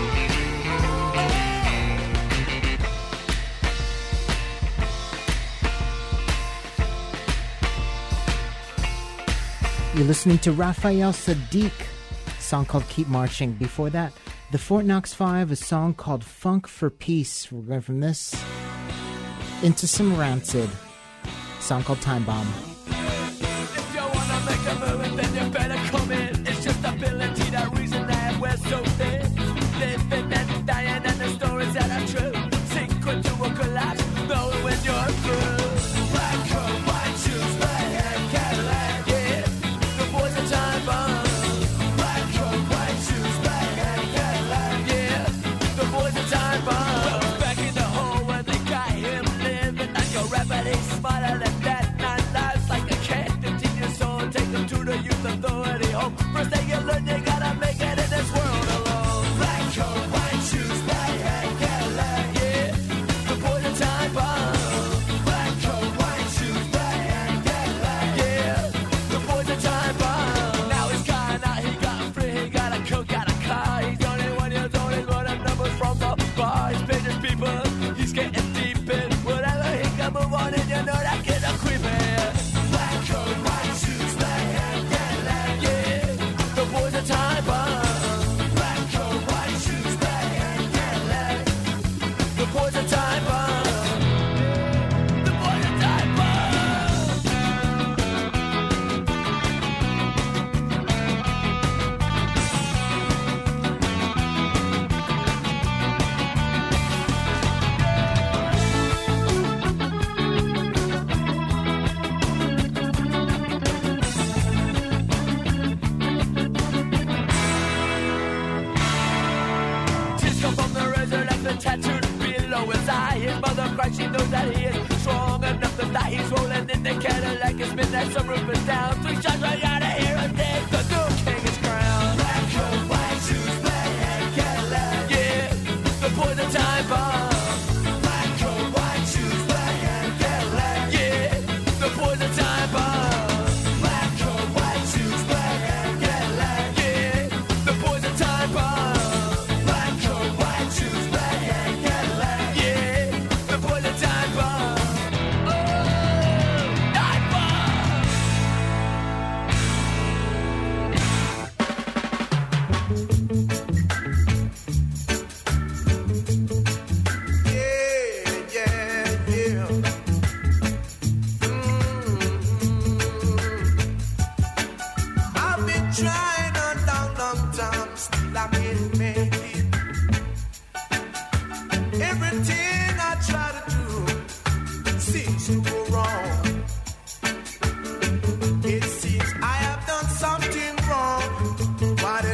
You're listening to Raphael Sadiq, a song called Keep Marching. Before that, the Fort Knox Five, a song called Funk for Peace. We're going from this into some Rancid, a song called Time Bomb. If you wanna make a move, then you better come in. It's just ability, that reason that we're so thin. Living and dying, and the stories that are true. Secret to a collapse, knowing when you're through. Black coat, white shoes, black hat, Cadillac, yeah. The boys are time bomb. Black coat, white shoes, black hat, Cadillac, yeah. The boys are time bomb. Well, it's back in the hole where they got him living like a rapper. He's smarter than that. Nine lives like a cat, fifteen years old. Take them to the youth authority home. First thing you learn, you gotta make it in this world alone. Black coat, white shoes, black hat, Cadillac, yeah. The boys are time bomb. Black coat, white shoes, black hat, Cadillac, yeah. The boys are time bomb. Now he's gone out, he got free, he got a coat, got a car. He's twenty-one years old, he's running numbers from the bar. He's paying his people, he's getting deep in. Whatever he can move on, and you know that kid a creeping. Black coat, white shoes, black hat, Cadillac, yeah. The boys are time bomb. Black coat, white shoes, black hat, Cadillac. The boys are time bomb. The boys are time Tears come from the razor that's been tattooed below his eye. His mother cries, she knows that he is strong enough to die. He's rolling in the Cadillac, it's midnight, some roof is down. Three shots right out of here and take the new king is crowned. Black coat, white shoes, black hat, Cadillac, yeah. The boys are time bomb. Black coat, white shoes, black hat, Cadillac, yeah. The boys are time bomb. Black coat, white shoes, black hat, Cadillac, yeah. The boys are time bomb. Black coat, white shoes, black hat, Cadillac, yeah. The boys are time bomb.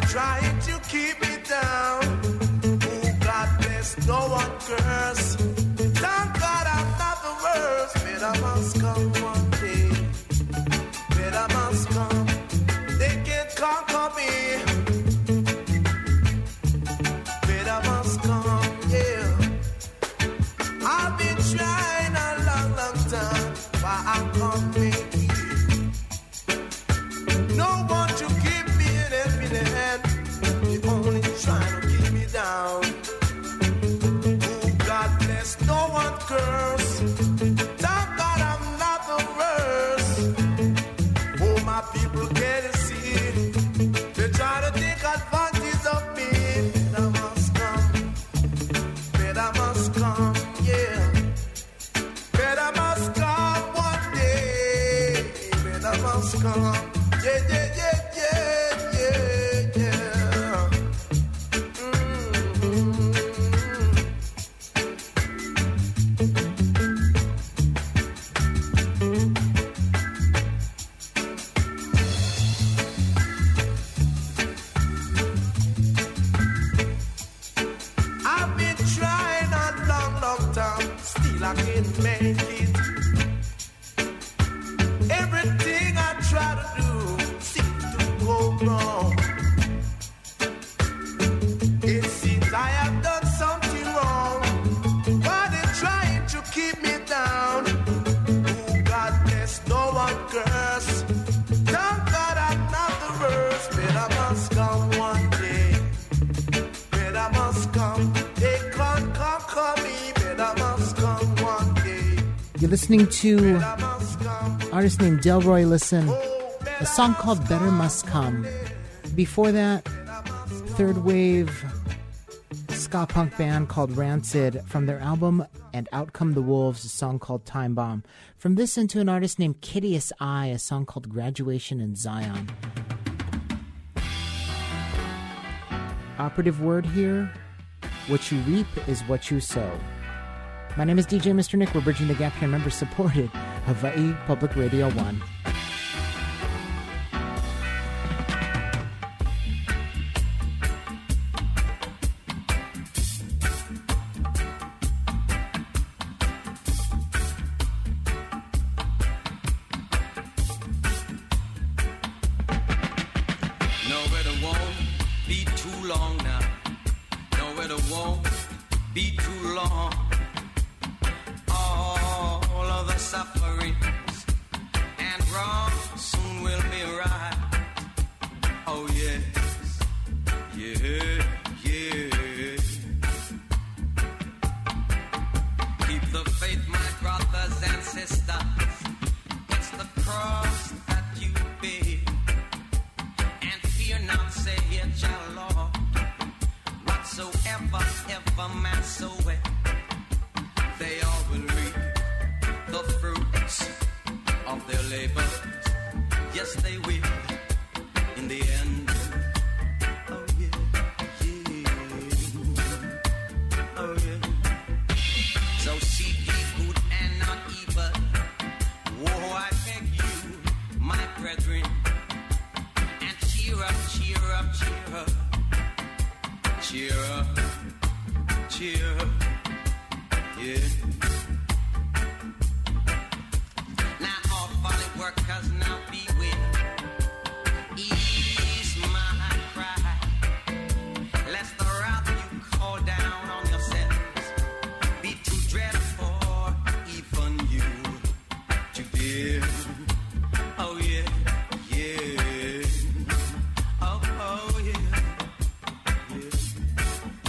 trying to keep me down. Oh, God bless, no one curse. Thank God I'm not the worst. Better must come one day. Better must come. They can't conquer me. Better must come, yeah. I've been trying a long, long time, but I can't make it. No one to keep me in helping hand. They only trying to keep me down. Oh, God bless, no one curse. Thank God I'm not the worst. Oh, my people can't see. They try to take advantage of me. Better must come. Better must come, yeah. Better must come one day. Better must come. Yeah, yeah, yeah, yeah, yeah, yeah. Mm-hmm. I've been trying a long, long time, still I can't make it. Everything I try to do seems to go wrong. It seems I have done something wrong. Why they trying to keep me down? Oh, God bless, no one curse. Thank God I'm not the worst. Better must come one day. Better must come. They can't conquer me. Better must come one day. You're listening to an artist named Delroy Listen, a song called Better Must Come. Before that, third wave ska punk band called Rancid from their album And Out Come the Wolves, a song called Time Bomb. From this into an artist named Kittius Eye, a song called Graduation in Zion. Operative word here, what you reap is what you sow. My name is D J Mister Nick. We're bridging the gap here, member supported, Hawaii Public Radio one. No, it won't be too long now. No, it won't be too long. All of the sufferings and wrong soon will be right. Oh yes, yeah, yeah. Keep the faith, my brothers and sisters. It's the cross that you bear. And fear not, say it, your Lord. Whatsoever, ever man soweth, they all will reap the fruits of their labor. Yes, they will in the end. Oh yeah, yeah. Oh yeah. So seek ye good and not evil. Whoa, I beg you, my brethren, and cheer up, cheer up, cheer up, cheer up, cheer up. Yeah. Now all folly workers now beware. Ease my cry. Lest the wrath you call down on yourselves be too dreadful for even you to bear. Oh yeah, yeah. Oh, oh yeah, yeah.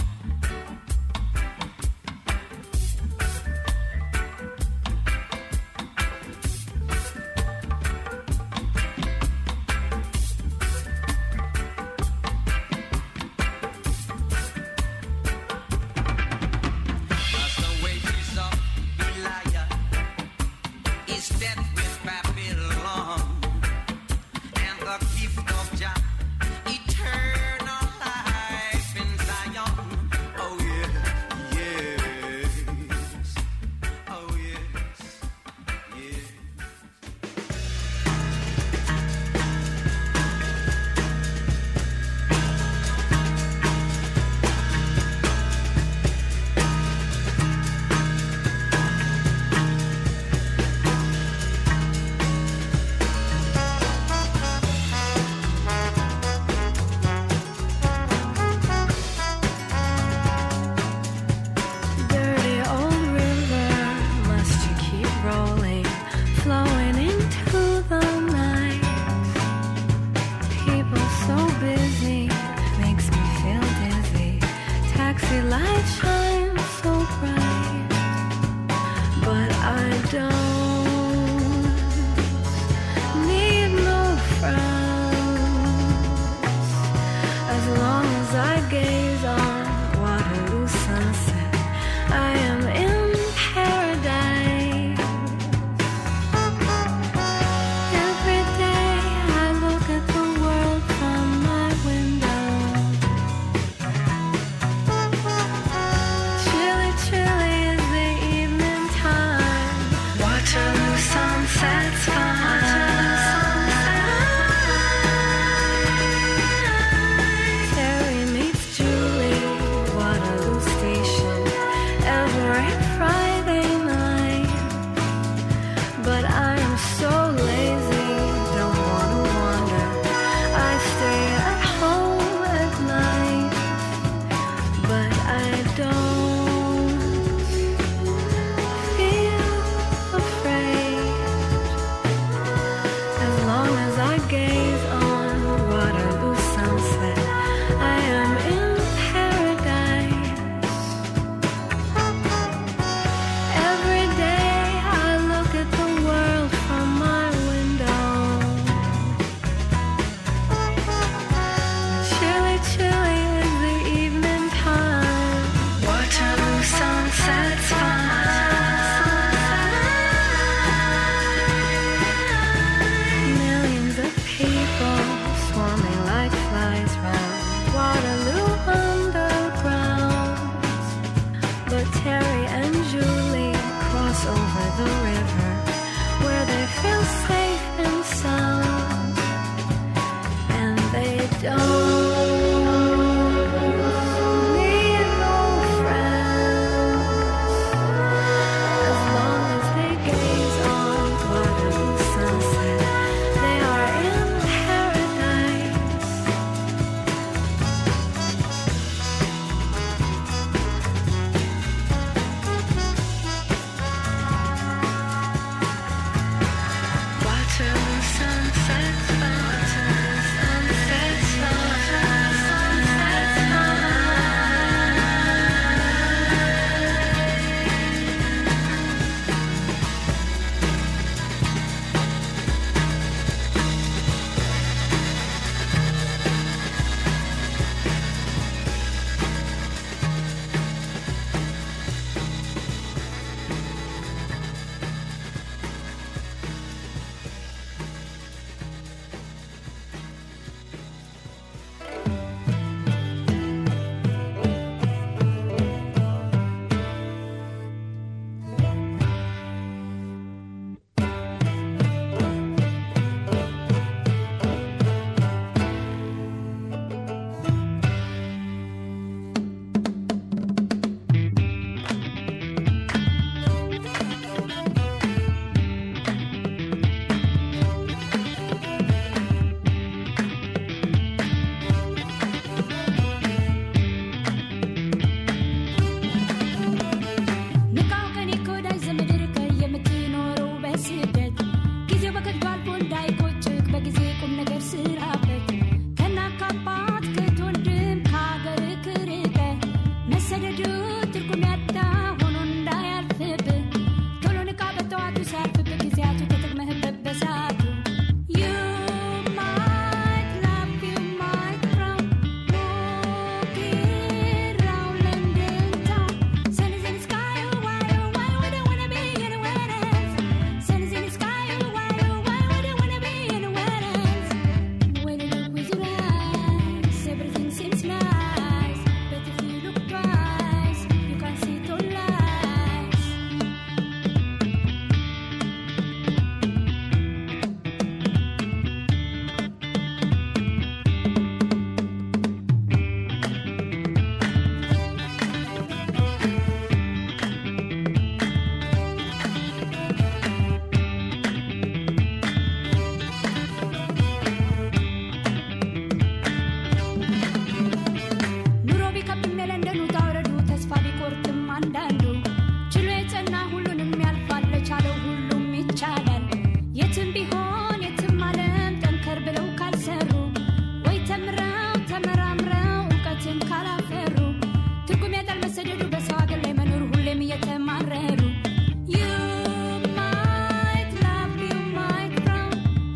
አንዳንዱ ችሎ የጸና ሁሉንም ያልፋል ለቻለው ሁሉም ይቻላል የትም ቢሆን የትም ዓለም ጠንከር ብለው ካልሰሩ ወይ ተምረው ተመራምረው እውቀትን ካላፈሩ ትርጉም ያጣል መሰደዱ በሰው ሀገር ላይ መኖር ሁሌም እየተማረሩ You might laugh, you might frown,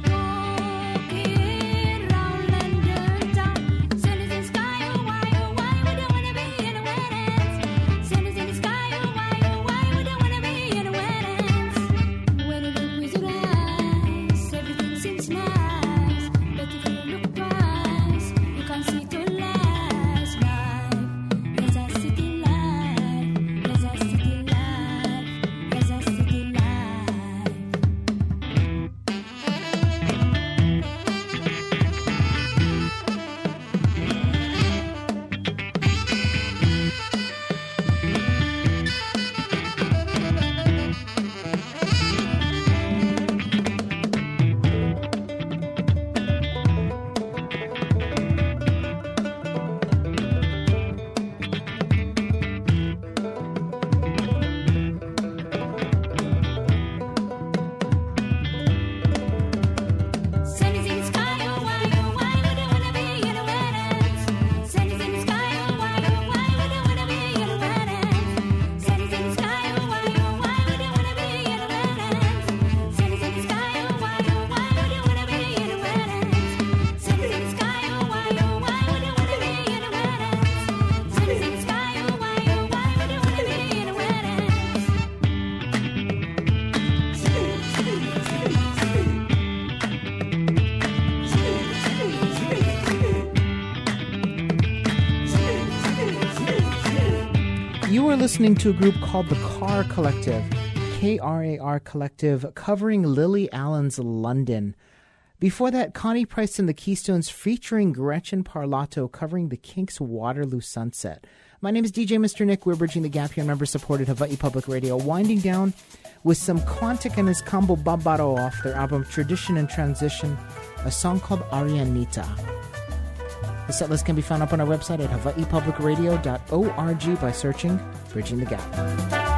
walking round London town. Sun is in the sky, oh why, oh why would I wanna be in a wedding? Sun is in the sky, oh why, oh why would I wanna be in a wedding? When you look with your eyes, everything seems nice. But if you look twice, you can't see to last life. There's a city life, there's a city life, there's a city life. Sun is in the sky, oh why, oh why would I wanna be in a wedding? Sun is in the sky, oh why, oh why would I wanna be in a wedding? Sun is in the sky, oh why, oh why would I wanna be in a wedding? Sun is in the sky, oh why, oh why would I wanna be in a wedding? Sun is in the sky, oh why, oh why would I wanna be in a wedding? Sun is in the sky, oh why, oh why would I wanna be in a wedding? You are listening to a group called the Car Collective, K R A R Collective, covering Lily Allen's London. Before that, Connie Price and the Keystones featuring Gretchen Parlato covering the Kinks' Waterloo Sunset. My name is D J Mister Nick. We're bridging the gap here on member-supported Hawaii Public Radio, winding down with some Quantic and his combo Babaro off their album Tradition and Transition, a song called Arianita. The setlist can be found up on our website at hawaii public radio dot org by searching Bridging the Gap.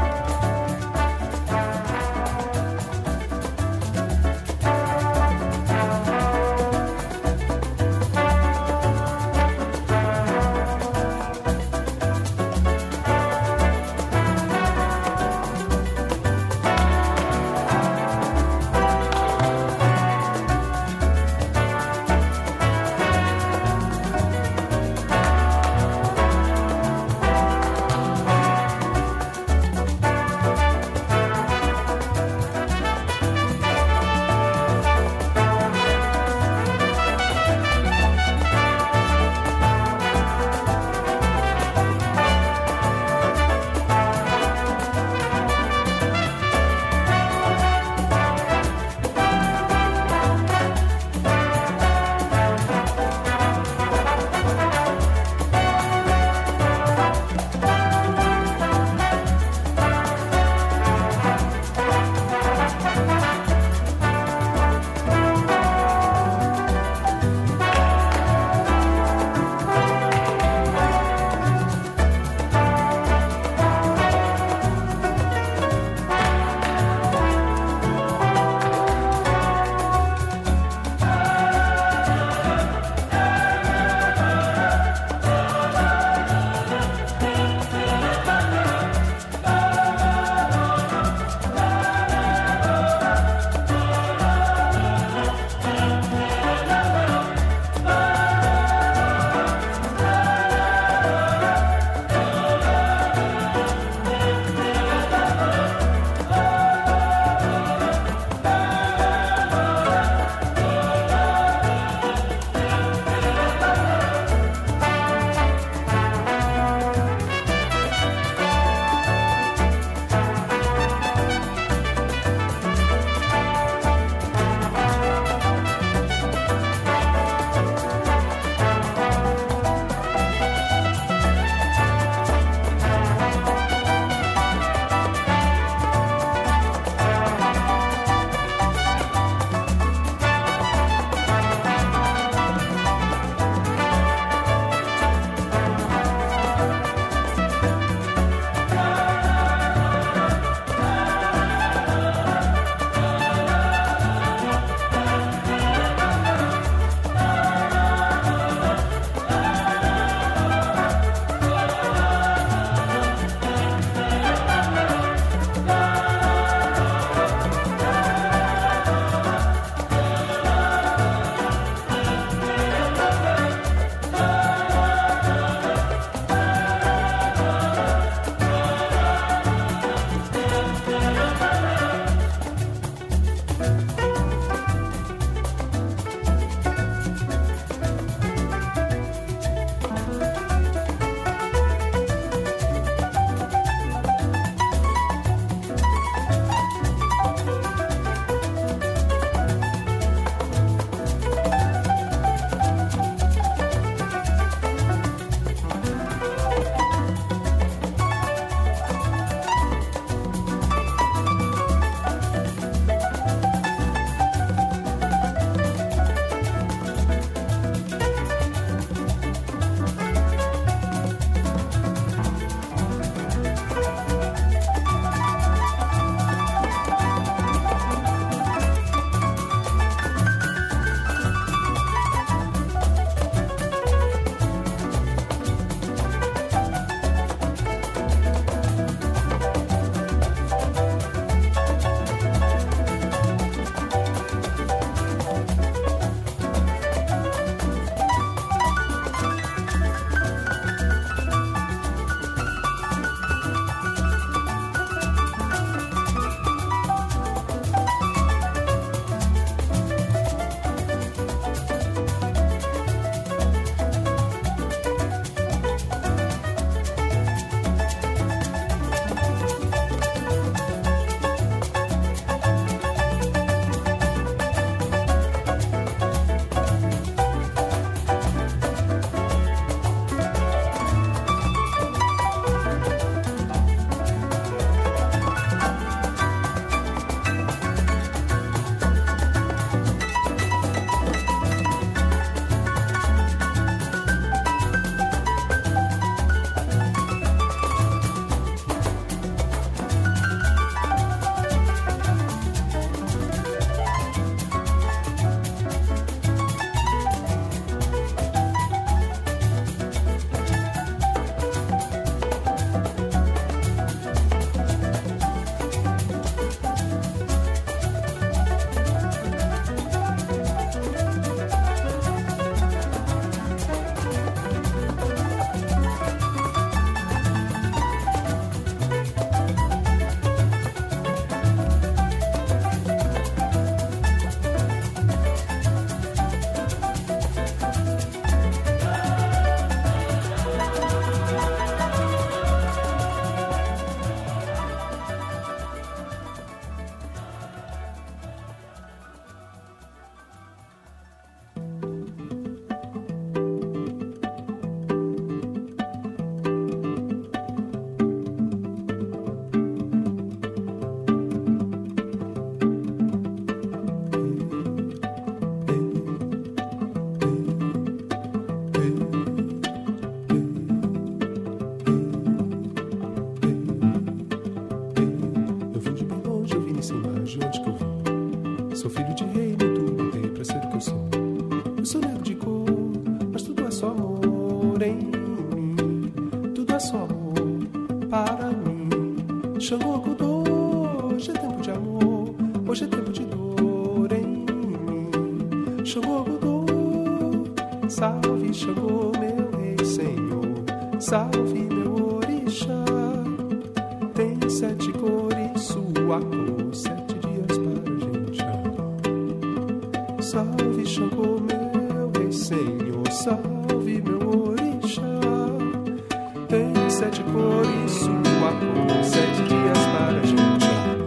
dor em mim. Tudo é só amor para mim. Xangô Godô, hoje é tempo de amor, hoje é tempo de dor em mim. Xangô Godô, salve Xangô, meu rei Senhor, salve meu orixá. Tem sete cores, sua cor, sete dias para a gente amar. Salve Xangô, meu rei Senhor, salve meu orixá. Tem sete cores, sua cor, sete dias para a gente amar.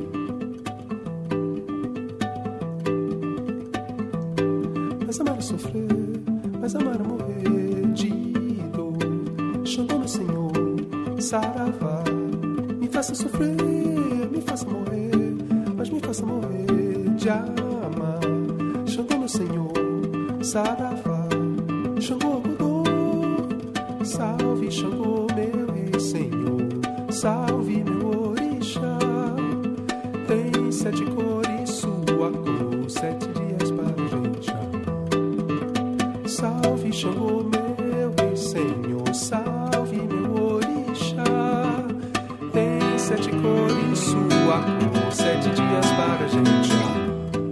Mas amar é sofrer, mas amar é morrer de dor. Xangô, meu Senhor, saravá. Me faça sofrer, me faça morrer, mas me faça morrer de amar. Xangô, meu Senhor, saravá. Xangô Godô, salve Xangô, meu rei Senhor, salve meu orixá. Tem sete cores, sua cor, sete dias para a gente amar. Salve Xangô, meu rei Senhor, salve meu orixá. Tem sete cores, sua cor, sete dias para a gente amar.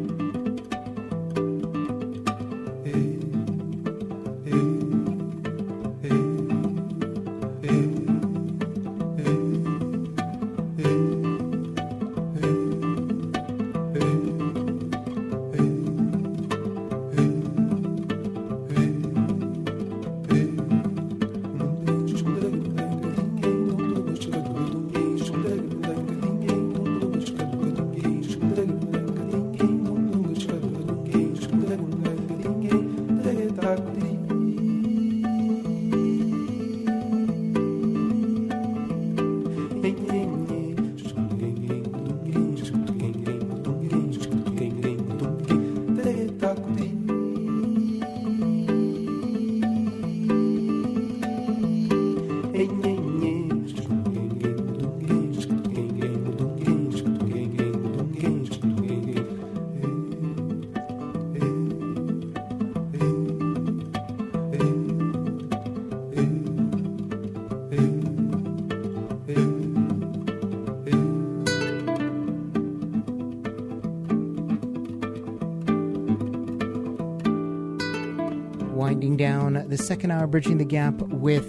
Winding down the second hour, bridging the gap with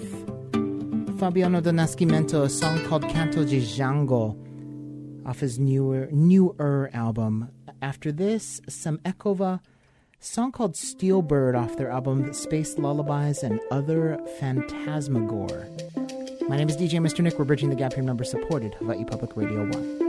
Fabiano do Nascimento, a song called Canto de Django off his newer newer album. After this, some Ekova, song called Steelbird off their album Space Lullabies and Other Phantasmagore. My name is D J Mister Nick. We're bridging the gap here, member supported, Hawaii Public Radio one.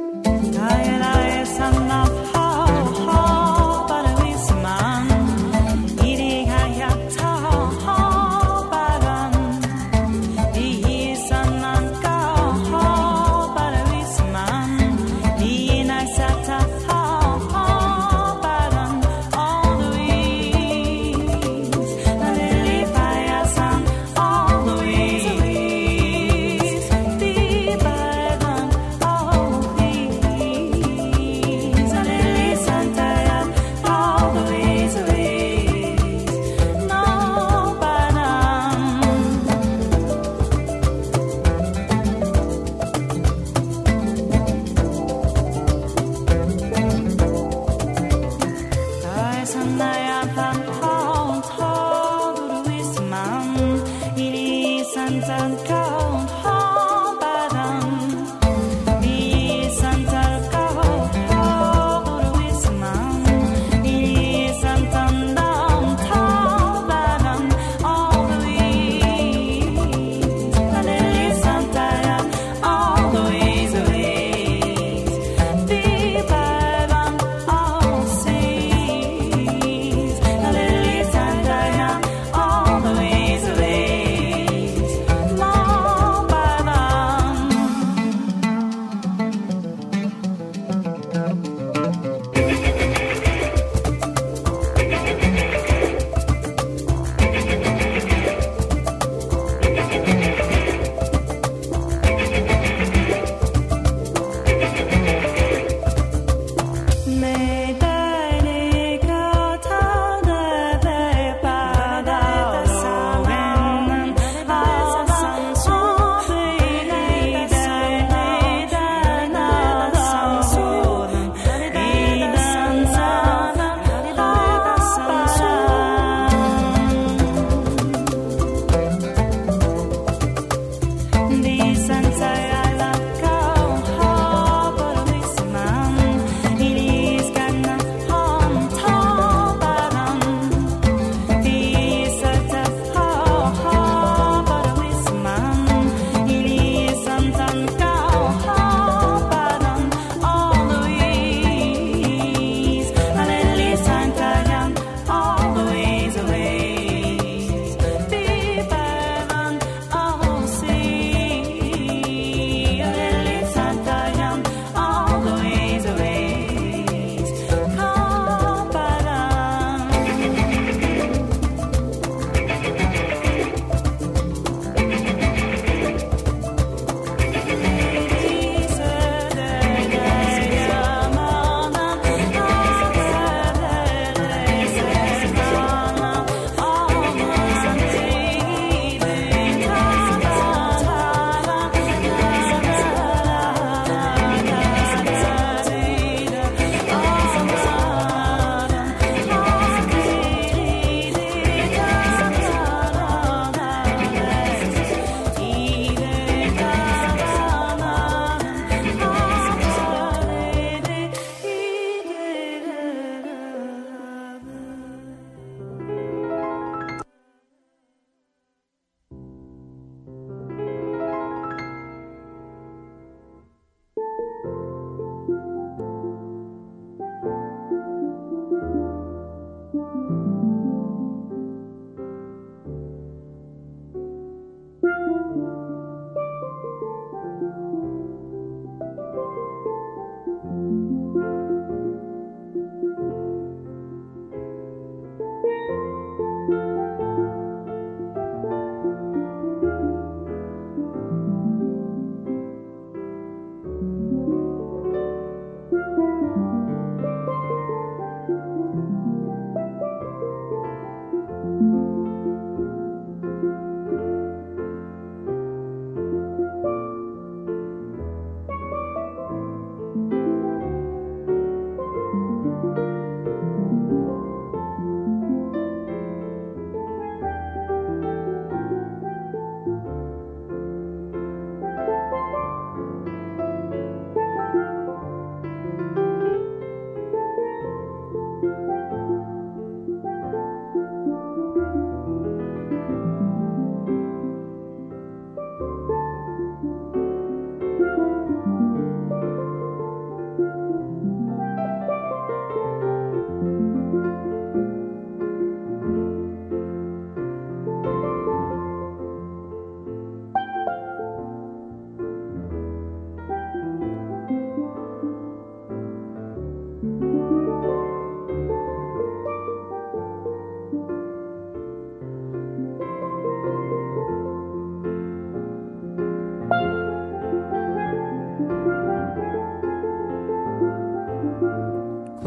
All the ways, ways, no.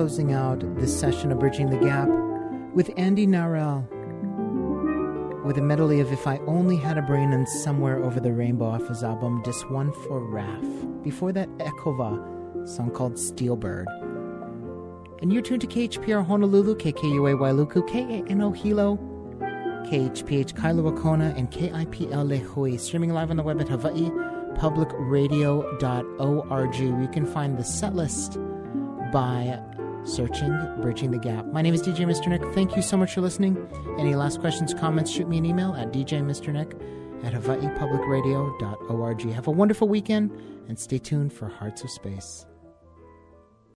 closing out this session of Bridging the Gap with Andy Narell with a medley of If I Only Had a Brain and Somewhere Over the Rainbow off his album This One for Raf. Before that, Ekova, a song called Steelbird. And you're tuned to K H P R Honolulu, K K U A Wailuku, K A N O Hilo, K H P H Kailua Kona, and K I P L Lehui. Streaming live on the web at Hawaii Public Radio dot org. You can find the set list by searching Bridging the Gap. My name is D J Mister Nick. Thank you so much for listening. Any last questions, comments, shoot me an email at D J Mister Nick at Hawaii Public Radio dot org. Have a wonderful weekend and stay tuned for Hearts of Space.